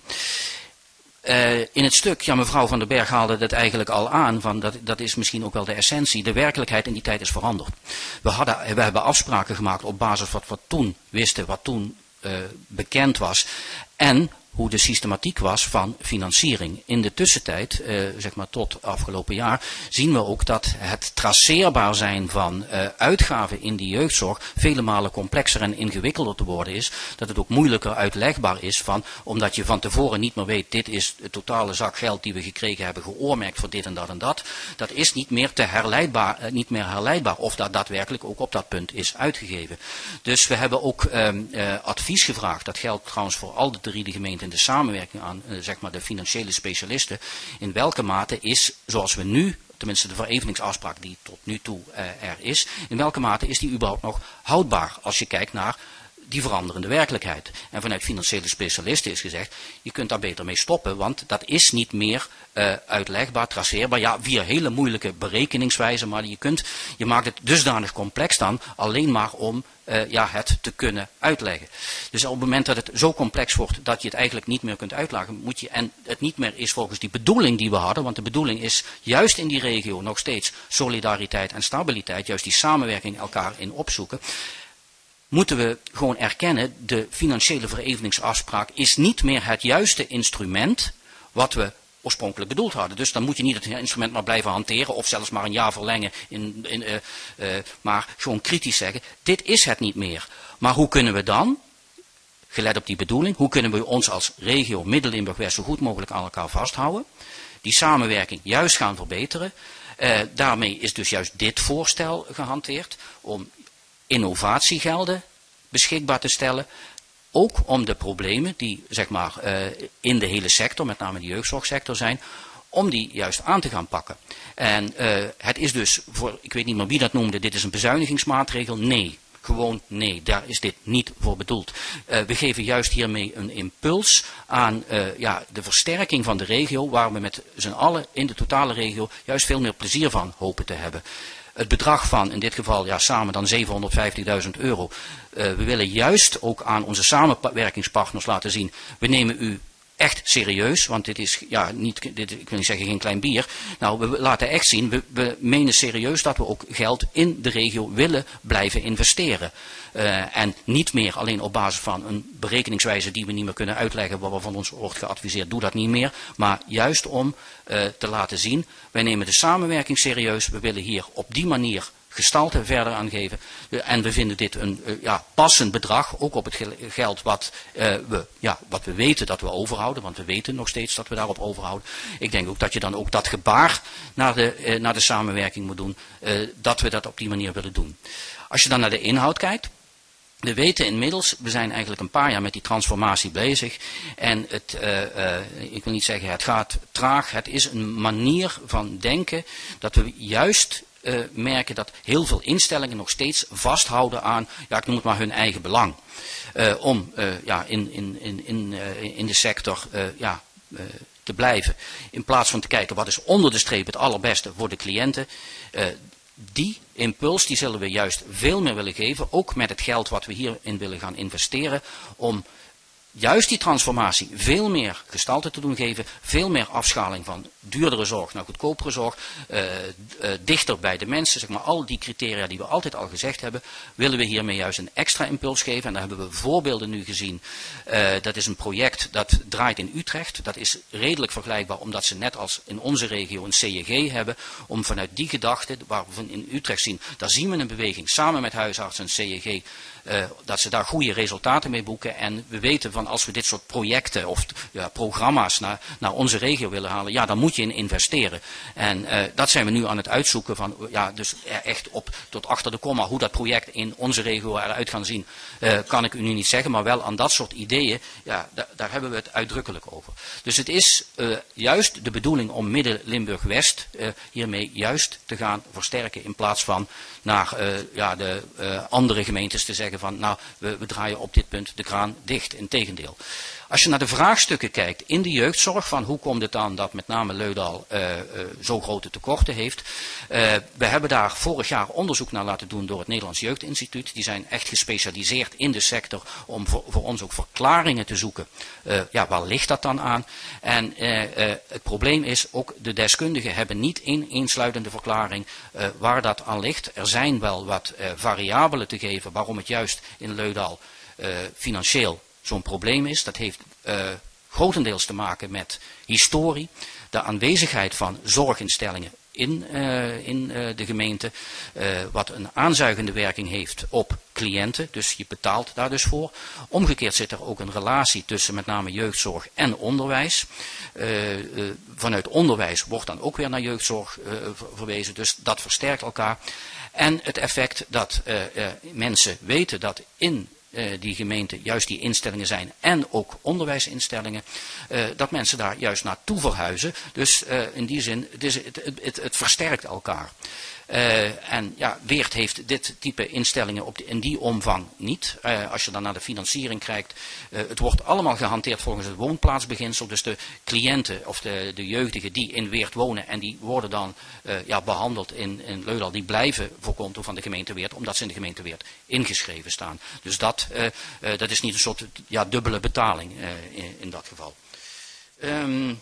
Uh, in het stuk, ja, mevrouw Van den Berg haalde dat eigenlijk al aan, van dat, dat is misschien ook wel de essentie. De werkelijkheid in die tijd is veranderd. We, hadden, we hebben afspraken gemaakt op basis van wat we toen wisten, wat toen Uh, bekend was en hoe de systematiek was van financiering. In de tussentijd, uh, zeg maar tot afgelopen jaar, zien we ook dat het traceerbaar zijn van uh, uitgaven in die jeugdzorg vele malen complexer en ingewikkelder te worden is. Dat het ook moeilijker uitlegbaar is van, omdat je van tevoren niet meer weet, dit is de totale zak geld die we gekregen hebben, geoormerkt voor dit en dat en dat. Dat is niet meer te herleidbaar, uh, niet meer herleidbaar of dat daadwerkelijk ook op dat punt is uitgegeven. Dus we hebben ook um, uh, advies gevraagd. Dat geldt trouwens voor al de drie de gemeenten in de samenwerking aan uh, zeg maar de financiële specialisten. In welke mate is, zoals we nu, tenminste de vereveningsafspraak die tot nu toe uh, er is, in welke mate is die überhaupt nog houdbaar als je kijkt naar die veranderende werkelijkheid. En vanuit financiële specialisten is gezegd, je kunt daar beter mee stoppen, want dat is niet meer uh, uitlegbaar, traceerbaar, ja, via hele moeilijke berekeningswijzen, maar je kunt, je maakt het dusdanig complex dan, alleen maar om uh, ja, het te kunnen uitleggen. Dus op het moment dat het zo complex wordt, dat je het eigenlijk niet meer kunt uitleggen, moet je, en het niet meer is volgens die bedoeling die we hadden, want de bedoeling is juist in die regio nog steeds solidariteit en stabiliteit, juist die samenwerking elkaar in opzoeken, moeten we gewoon erkennen, de financiële vereveningsafspraak is niet meer het juiste instrument wat we oorspronkelijk bedoeld hadden. Dus dan moet je niet het instrument maar blijven hanteren of zelfs maar een jaar verlengen, in, in, uh, uh, maar gewoon kritisch zeggen, dit is het niet meer. Maar hoe kunnen we dan, gelet op die bedoeling, hoe kunnen we ons als regio Midden-Limburg-West zo goed mogelijk aan elkaar vasthouden, die samenwerking juist gaan verbeteren. Uh, daarmee is dus juist dit voorstel gehanteerd om innovatiegelden beschikbaar te stellen, ook om de problemen die zeg maar uh, in de hele sector, met name de jeugdzorgsector zijn, om die juist aan te gaan pakken. En uh, het is dus, voor, ik weet niet meer wie dat noemde, dit is een bezuinigingsmaatregel, nee. Gewoon nee, daar is dit niet voor bedoeld. Uh, we geven juist hiermee een impuls aan uh, ja, de versterking van de regio, waar we met z'n allen in de totale regio juist veel meer plezier van hopen te hebben. Het bedrag van, in dit geval ja, samen dan zevenhonderdvijftigduizend euro. Uh, we willen juist ook aan onze samenwerkingspartners laten zien, we nemen u echt serieus, want dit is, ja, niet, dit, ik wil niet zeggen geen klein bier. Nou, we laten echt zien, we, we menen serieus dat we ook geld in de regio willen blijven investeren. Uh, en niet meer alleen op basis van een berekeningswijze die we niet meer kunnen uitleggen, wat we van ons wordt geadviseerd, doe dat niet meer. Maar juist om uh, te laten zien, wij nemen de samenwerking serieus, we willen hier op die manier gestalte verder aan geven. En we vinden dit een uh, ja, passend bedrag, ook op het geld wat, uh, we, ja, wat we weten dat we overhouden, want we weten nog steeds dat we daarop overhouden. Ik denk ook dat je dan ook dat gebaar naar de, uh, naar de samenwerking moet doen, uh, dat we dat op die manier willen doen. Als je dan naar de inhoud kijkt, We weten inmiddels, we zijn eigenlijk een paar jaar met die transformatie bezig. En het, uh, uh, ik wil niet zeggen het gaat traag, het is een manier van denken dat we juist uh, merken dat heel veel instellingen nog steeds vasthouden aan, ja ik noem het maar hun eigen belang. Uh, om uh, ja, in, in, in, in, uh, in de sector uh, ja, uh, te blijven. In plaats van te kijken wat is onder de streep het allerbeste voor de cliënten. Uh, Die impuls die zullen we juist veel meer willen geven, ook met het geld wat we hierin willen gaan investeren, om juist die transformatie veel meer gestalte te doen geven, veel meer afschaling van duurdere zorg naar goedkopere zorg, uh, uh, dichter bij de mensen, zeg maar al die criteria die we altijd al gezegd hebben, willen we hiermee juist een extra impuls geven. En daar hebben we voorbeelden nu gezien. Uh, dat is een project dat draait in Utrecht. Dat is redelijk vergelijkbaar omdat ze net als in onze regio een C J G hebben, om vanuit die gedachte, waar we in Utrecht zien, daar zien we een beweging samen met huisartsen en C J G, uh, dat ze daar goede resultaten mee boeken. En we weten van als we dit soort projecten of ja, programma's naar, naar onze regio willen halen, ja, dan moet je in investeren. En uh, dat zijn we nu aan het uitzoeken van, ja, dus echt op tot achter de komma hoe dat project in onze regio eruit gaan zien, uh, kan ik u nu niet zeggen, maar wel aan dat soort ideeën, ja, da daar hebben we het uitdrukkelijk over. Dus het is uh, juist de bedoeling om Midden-Limburg-West uh, hiermee juist te gaan versterken in plaats van naar uh, ja, de uh, andere gemeentes te zeggen van, nou, we, we draaien op dit punt de kraan dicht. Integendeel. Als je naar de vraagstukken kijkt in de jeugdzorg, van hoe komt het dan dat met name Leudal uh, uh, zo grote tekorten heeft. Uh, we hebben daar vorig jaar onderzoek naar laten doen door het Nederlands Jeugdinstituut. Die zijn echt gespecialiseerd in de sector om voor, voor ons ook verklaringen te zoeken. Uh, ja, waar ligt dat dan aan? En uh, uh, het probleem is, ook de deskundigen hebben niet één eensluitende verklaring uh, waar dat aan ligt. Er zijn wel wat uh, variabelen te geven waarom het juist in Leudal uh, financieel zo'n probleem is. Dat heeft uh, grotendeels te maken met historie, de aanwezigheid van zorginstellingen in, uh, in uh, de gemeente, uh, wat een aanzuigende werking heeft op cliënten, dus je betaalt daar dus voor. Omgekeerd zit er ook een relatie tussen met name jeugdzorg en onderwijs. Uh, uh, vanuit onderwijs wordt dan ook weer naar jeugdzorg uh, verwezen, dus dat versterkt elkaar. En het effect dat uh, uh, mensen weten dat in Uh, die gemeente juist die instellingen zijn en ook onderwijsinstellingen, uh, dat mensen daar juist naartoe verhuizen. Dus uh, in die zin, het, is, het, het, het versterkt elkaar. Uh, en ja, Weert heeft dit type instellingen op de, in die omvang niet. Uh, als je dan naar de financiering kijkt, uh, het wordt allemaal gehanteerd volgens het woonplaatsbeginsel. Dus de cliënten of de, de jeugdigen die in Weert wonen en die worden dan uh, ja, behandeld in, in Leudal, die blijven voor konto van de gemeente Weert, omdat ze in de gemeente Weert ingeschreven staan. Dus dat, uh, uh, dat is niet een soort ja, dubbele betaling uh, in, in dat geval. Um,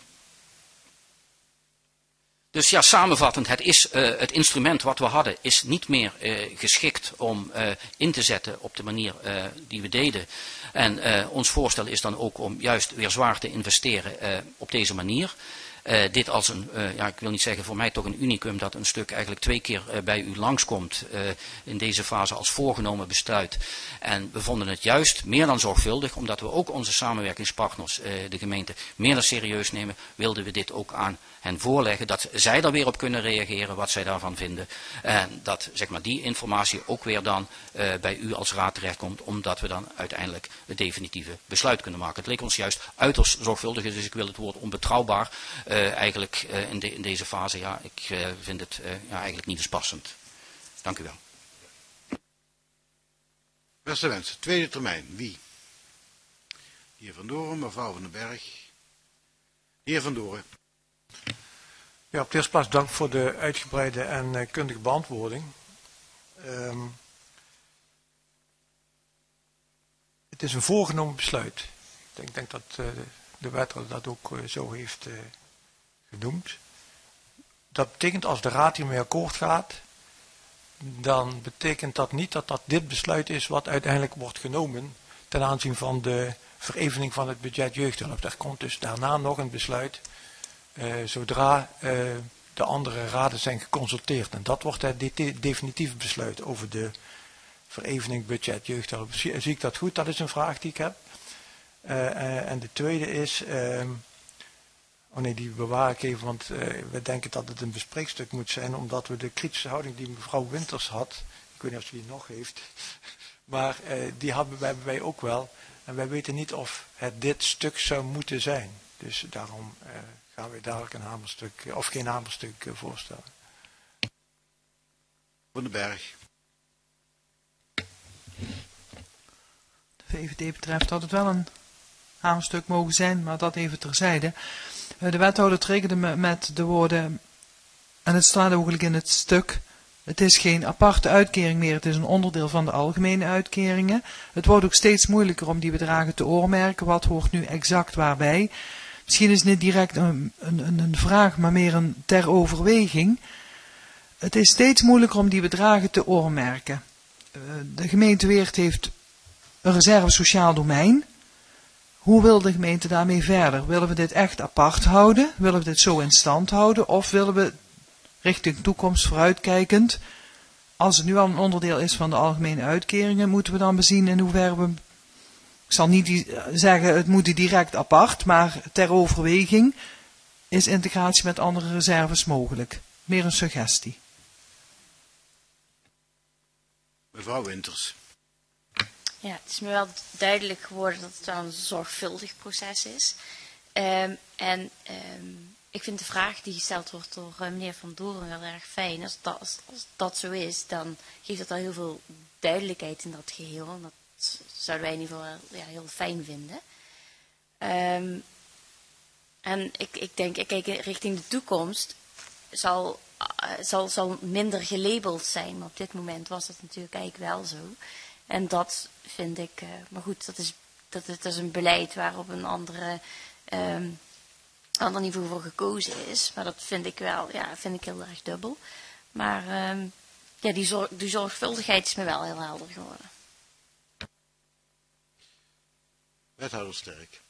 Dus ja, samenvattend, het, is, uh, het instrument wat we hadden is niet meer uh, geschikt om uh, in te zetten op de manier uh, die we deden. En uh, ons voorstel is dan ook om juist weer zwaar te investeren uh, op deze manier. Uh, dit als een, uh, ja, ik wil niet zeggen voor mij toch een unicum dat een stuk eigenlijk twee keer uh, bij u langskomt uh, in deze fase als voorgenomen besluit. En we vonden het juist meer dan zorgvuldig, omdat we ook onze samenwerkingspartners, uh, de gemeente, meer dan serieus nemen, wilden we dit ook aan hen voorleggen, dat zij daar weer op kunnen reageren, wat zij daarvan vinden. En dat zeg maar, die informatie ook weer dan uh, bij u als raad terechtkomt, omdat we dan uiteindelijk het definitieve besluit kunnen maken. Het leek ons juist uiterst zorgvuldig, dus ik wil het woord onbetrouwbaar uh, eigenlijk uh, in, de, in deze fase, ja, ik uh, vind het uh, ja, eigenlijk niet eens passend. Dank u wel. Beste mensen, tweede termijn, wie? De heer Van Doren, mevrouw Van den Berg. De heer Van Doren. Ja, op de eerste plaats dank voor de uitgebreide en uh, kundige beantwoording. Um, het is een voorgenomen besluit. Ik denk, denk dat uh, de wethouder dat ook uh, zo heeft uh, genoemd. Dat betekent als de raad hiermee akkoord gaat, dan betekent dat niet dat dat dit besluit is wat uiteindelijk wordt genomen ten aanzien van de verevening van het budget jeugdhulp. Er komt dus daarna nog een besluit. Uh, zodra uh, de andere raden zijn geconsulteerd. En dat wordt het de definitieve besluit over de verevening budget jeugdhulp. Zie, zie ik dat goed? Dat is een vraag die ik heb. Uh, uh, en de tweede is, uh, oh nee, die bewaar ik even, want uh, we denken dat het een bespreekstuk moet zijn, omdat we de kritische houding die mevrouw Winters had, ik weet niet of ze die nog heeft, Maar uh, die hebben, hebben wij ook wel. En wij weten niet of het dit stuk zou moeten zijn. Dus daarom uh, gaan we dadelijk een hamerstuk, of geen hamerstuk uh, voorstellen. Van den Berg. De V V D betreft had het wel een hamerstuk mogen zijn, maar dat even terzijde. Uh, de wethouder triggerde met de woorden, en het staat ook in het stuk, het is geen aparte uitkering meer, het is een onderdeel van de algemene uitkeringen. Het wordt ook steeds moeilijker om die bedragen te oormerken, wat hoort nu exact waarbij. Misschien is het niet direct een, een, een vraag, maar meer een ter overweging. Het is steeds moeilijker om die bedragen te oormerken. Uh, de gemeente Weert heeft een reserve sociaal domein. Hoe wil de gemeente daarmee verder? Willen we dit echt apart houden? Willen we dit zo in stand houden? Of willen we richting toekomst vooruitkijkend, als het nu al een onderdeel is van de algemene uitkeringen, moeten we dan bezien in hoeverre we, ik zal niet die, zeggen het moet direct apart, maar ter overweging is integratie met andere reserves mogelijk. Meer een suggestie. Mevrouw Winters. Ja, het is me wel duidelijk geworden dat het wel een zorgvuldig proces is. Um, en um, ik vind de vraag die gesteld wordt door uh, meneer Van Doren wel erg fijn. Als dat, als, als dat zo is, dan geeft dat al heel veel duidelijkheid in dat geheel. En dat zouden wij in ieder geval ja, heel fijn vinden. Um, en ik, ik denk, ik kijk richting de toekomst, zal, uh, zal, zal minder gelabeld zijn. Maar op dit moment was dat natuurlijk eigenlijk wel zo. En dat vind ik, uh, maar goed, dat is, dat, dat is een beleid waarop een andere, um, ander niveau voor gekozen is. Maar dat vind ik wel, ja, vind ik heel erg dubbel. Maar um, ja, die, zorg, die zorgvuldigheid is me wel heel helder geworden. Wethouder Sterk.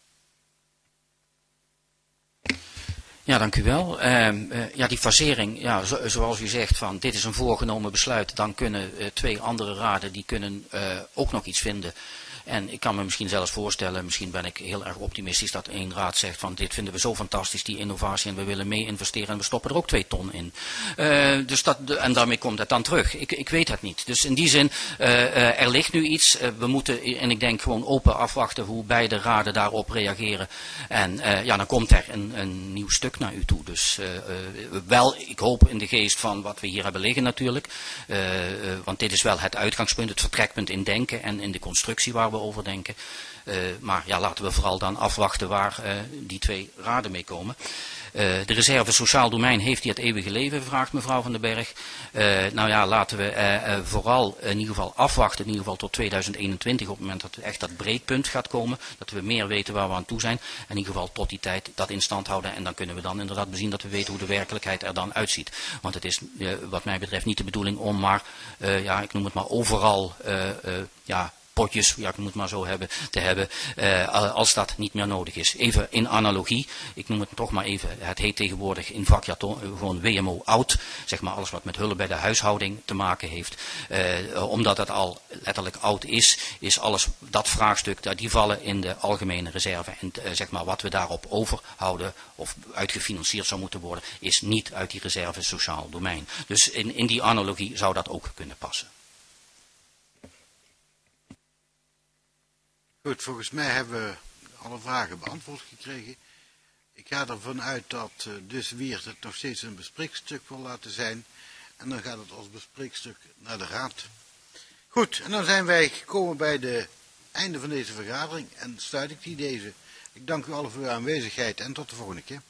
Ja, dank u wel. Uh, uh, ja, die fasering, ja, zo, zoals u zegt, van dit is een voorgenomen besluit, dan kunnen uh, twee andere raden, die kunnen uh, ook nog iets vinden. En ik kan me misschien zelfs voorstellen, misschien ben ik heel erg optimistisch, dat één raad zegt van dit vinden we zo fantastisch, die innovatie, en we willen mee investeren en we stoppen er ook twee ton in. Uh, dus dat, en daarmee komt het dan terug. Ik, ik weet het niet. Dus in die zin, uh, uh, er ligt nu iets. Uh, we moeten, en ik denk gewoon open afwachten hoe beide raden daarop reageren. En uh, ja, dan komt er een, een nieuw stuk naar u toe. Dus uh, uh, wel, ik hoop in de geest van wat we hier hebben liggen natuurlijk. Uh, uh, want dit is wel het uitgangspunt, het vertrekpunt in denken en in de constructie waar we over denken. Uh, maar ja, laten we vooral dan afwachten waar uh, die twee raden mee komen. Uh, de reserve sociaal domein, heeft die het eeuwige leven, vraagt mevrouw Van den Berg. Uh, nou ja, laten we uh, uh, vooral in ieder geval afwachten, in ieder geval tot tweeduizend eenentwintig, op het moment dat echt dat breekpunt gaat komen, dat we meer weten waar we aan toe zijn. En in ieder geval tot die tijd dat in stand houden, en dan kunnen we dan inderdaad bezien dat we weten hoe de werkelijkheid er dan uitziet. Want het is uh, wat mij betreft niet de bedoeling om maar, uh, ja, ik noem het maar overal, uh, uh, ja, potjes, ja, ik moet het maar zo hebben, te hebben, uh, als dat niet meer nodig is. Even in analogie, ik noem het toch maar even, het heet tegenwoordig in vakjargon gewoon W M O oud, zeg maar alles wat met hulp bij de huishouding te maken heeft. Uh, omdat het al letterlijk oud is, is alles, dat vraagstuk, die vallen in de algemene reserve. En uh, zeg maar wat we daarop overhouden of uitgefinancierd zou moeten worden, is niet uit die reserve sociaal domein. Dus in, in die analogie zou dat ook kunnen passen. Goed, volgens mij hebben we alle vragen beantwoord gekregen. Ik ga ervan uit dat uh, dus Weert het nog steeds een bespreekstuk wil laten zijn. En dan gaat het als bespreekstuk naar de raad. Goed, en dan zijn wij gekomen bij het einde van deze vergadering en sluit ik die deze. Ik dank u allen voor uw aanwezigheid en tot de volgende keer.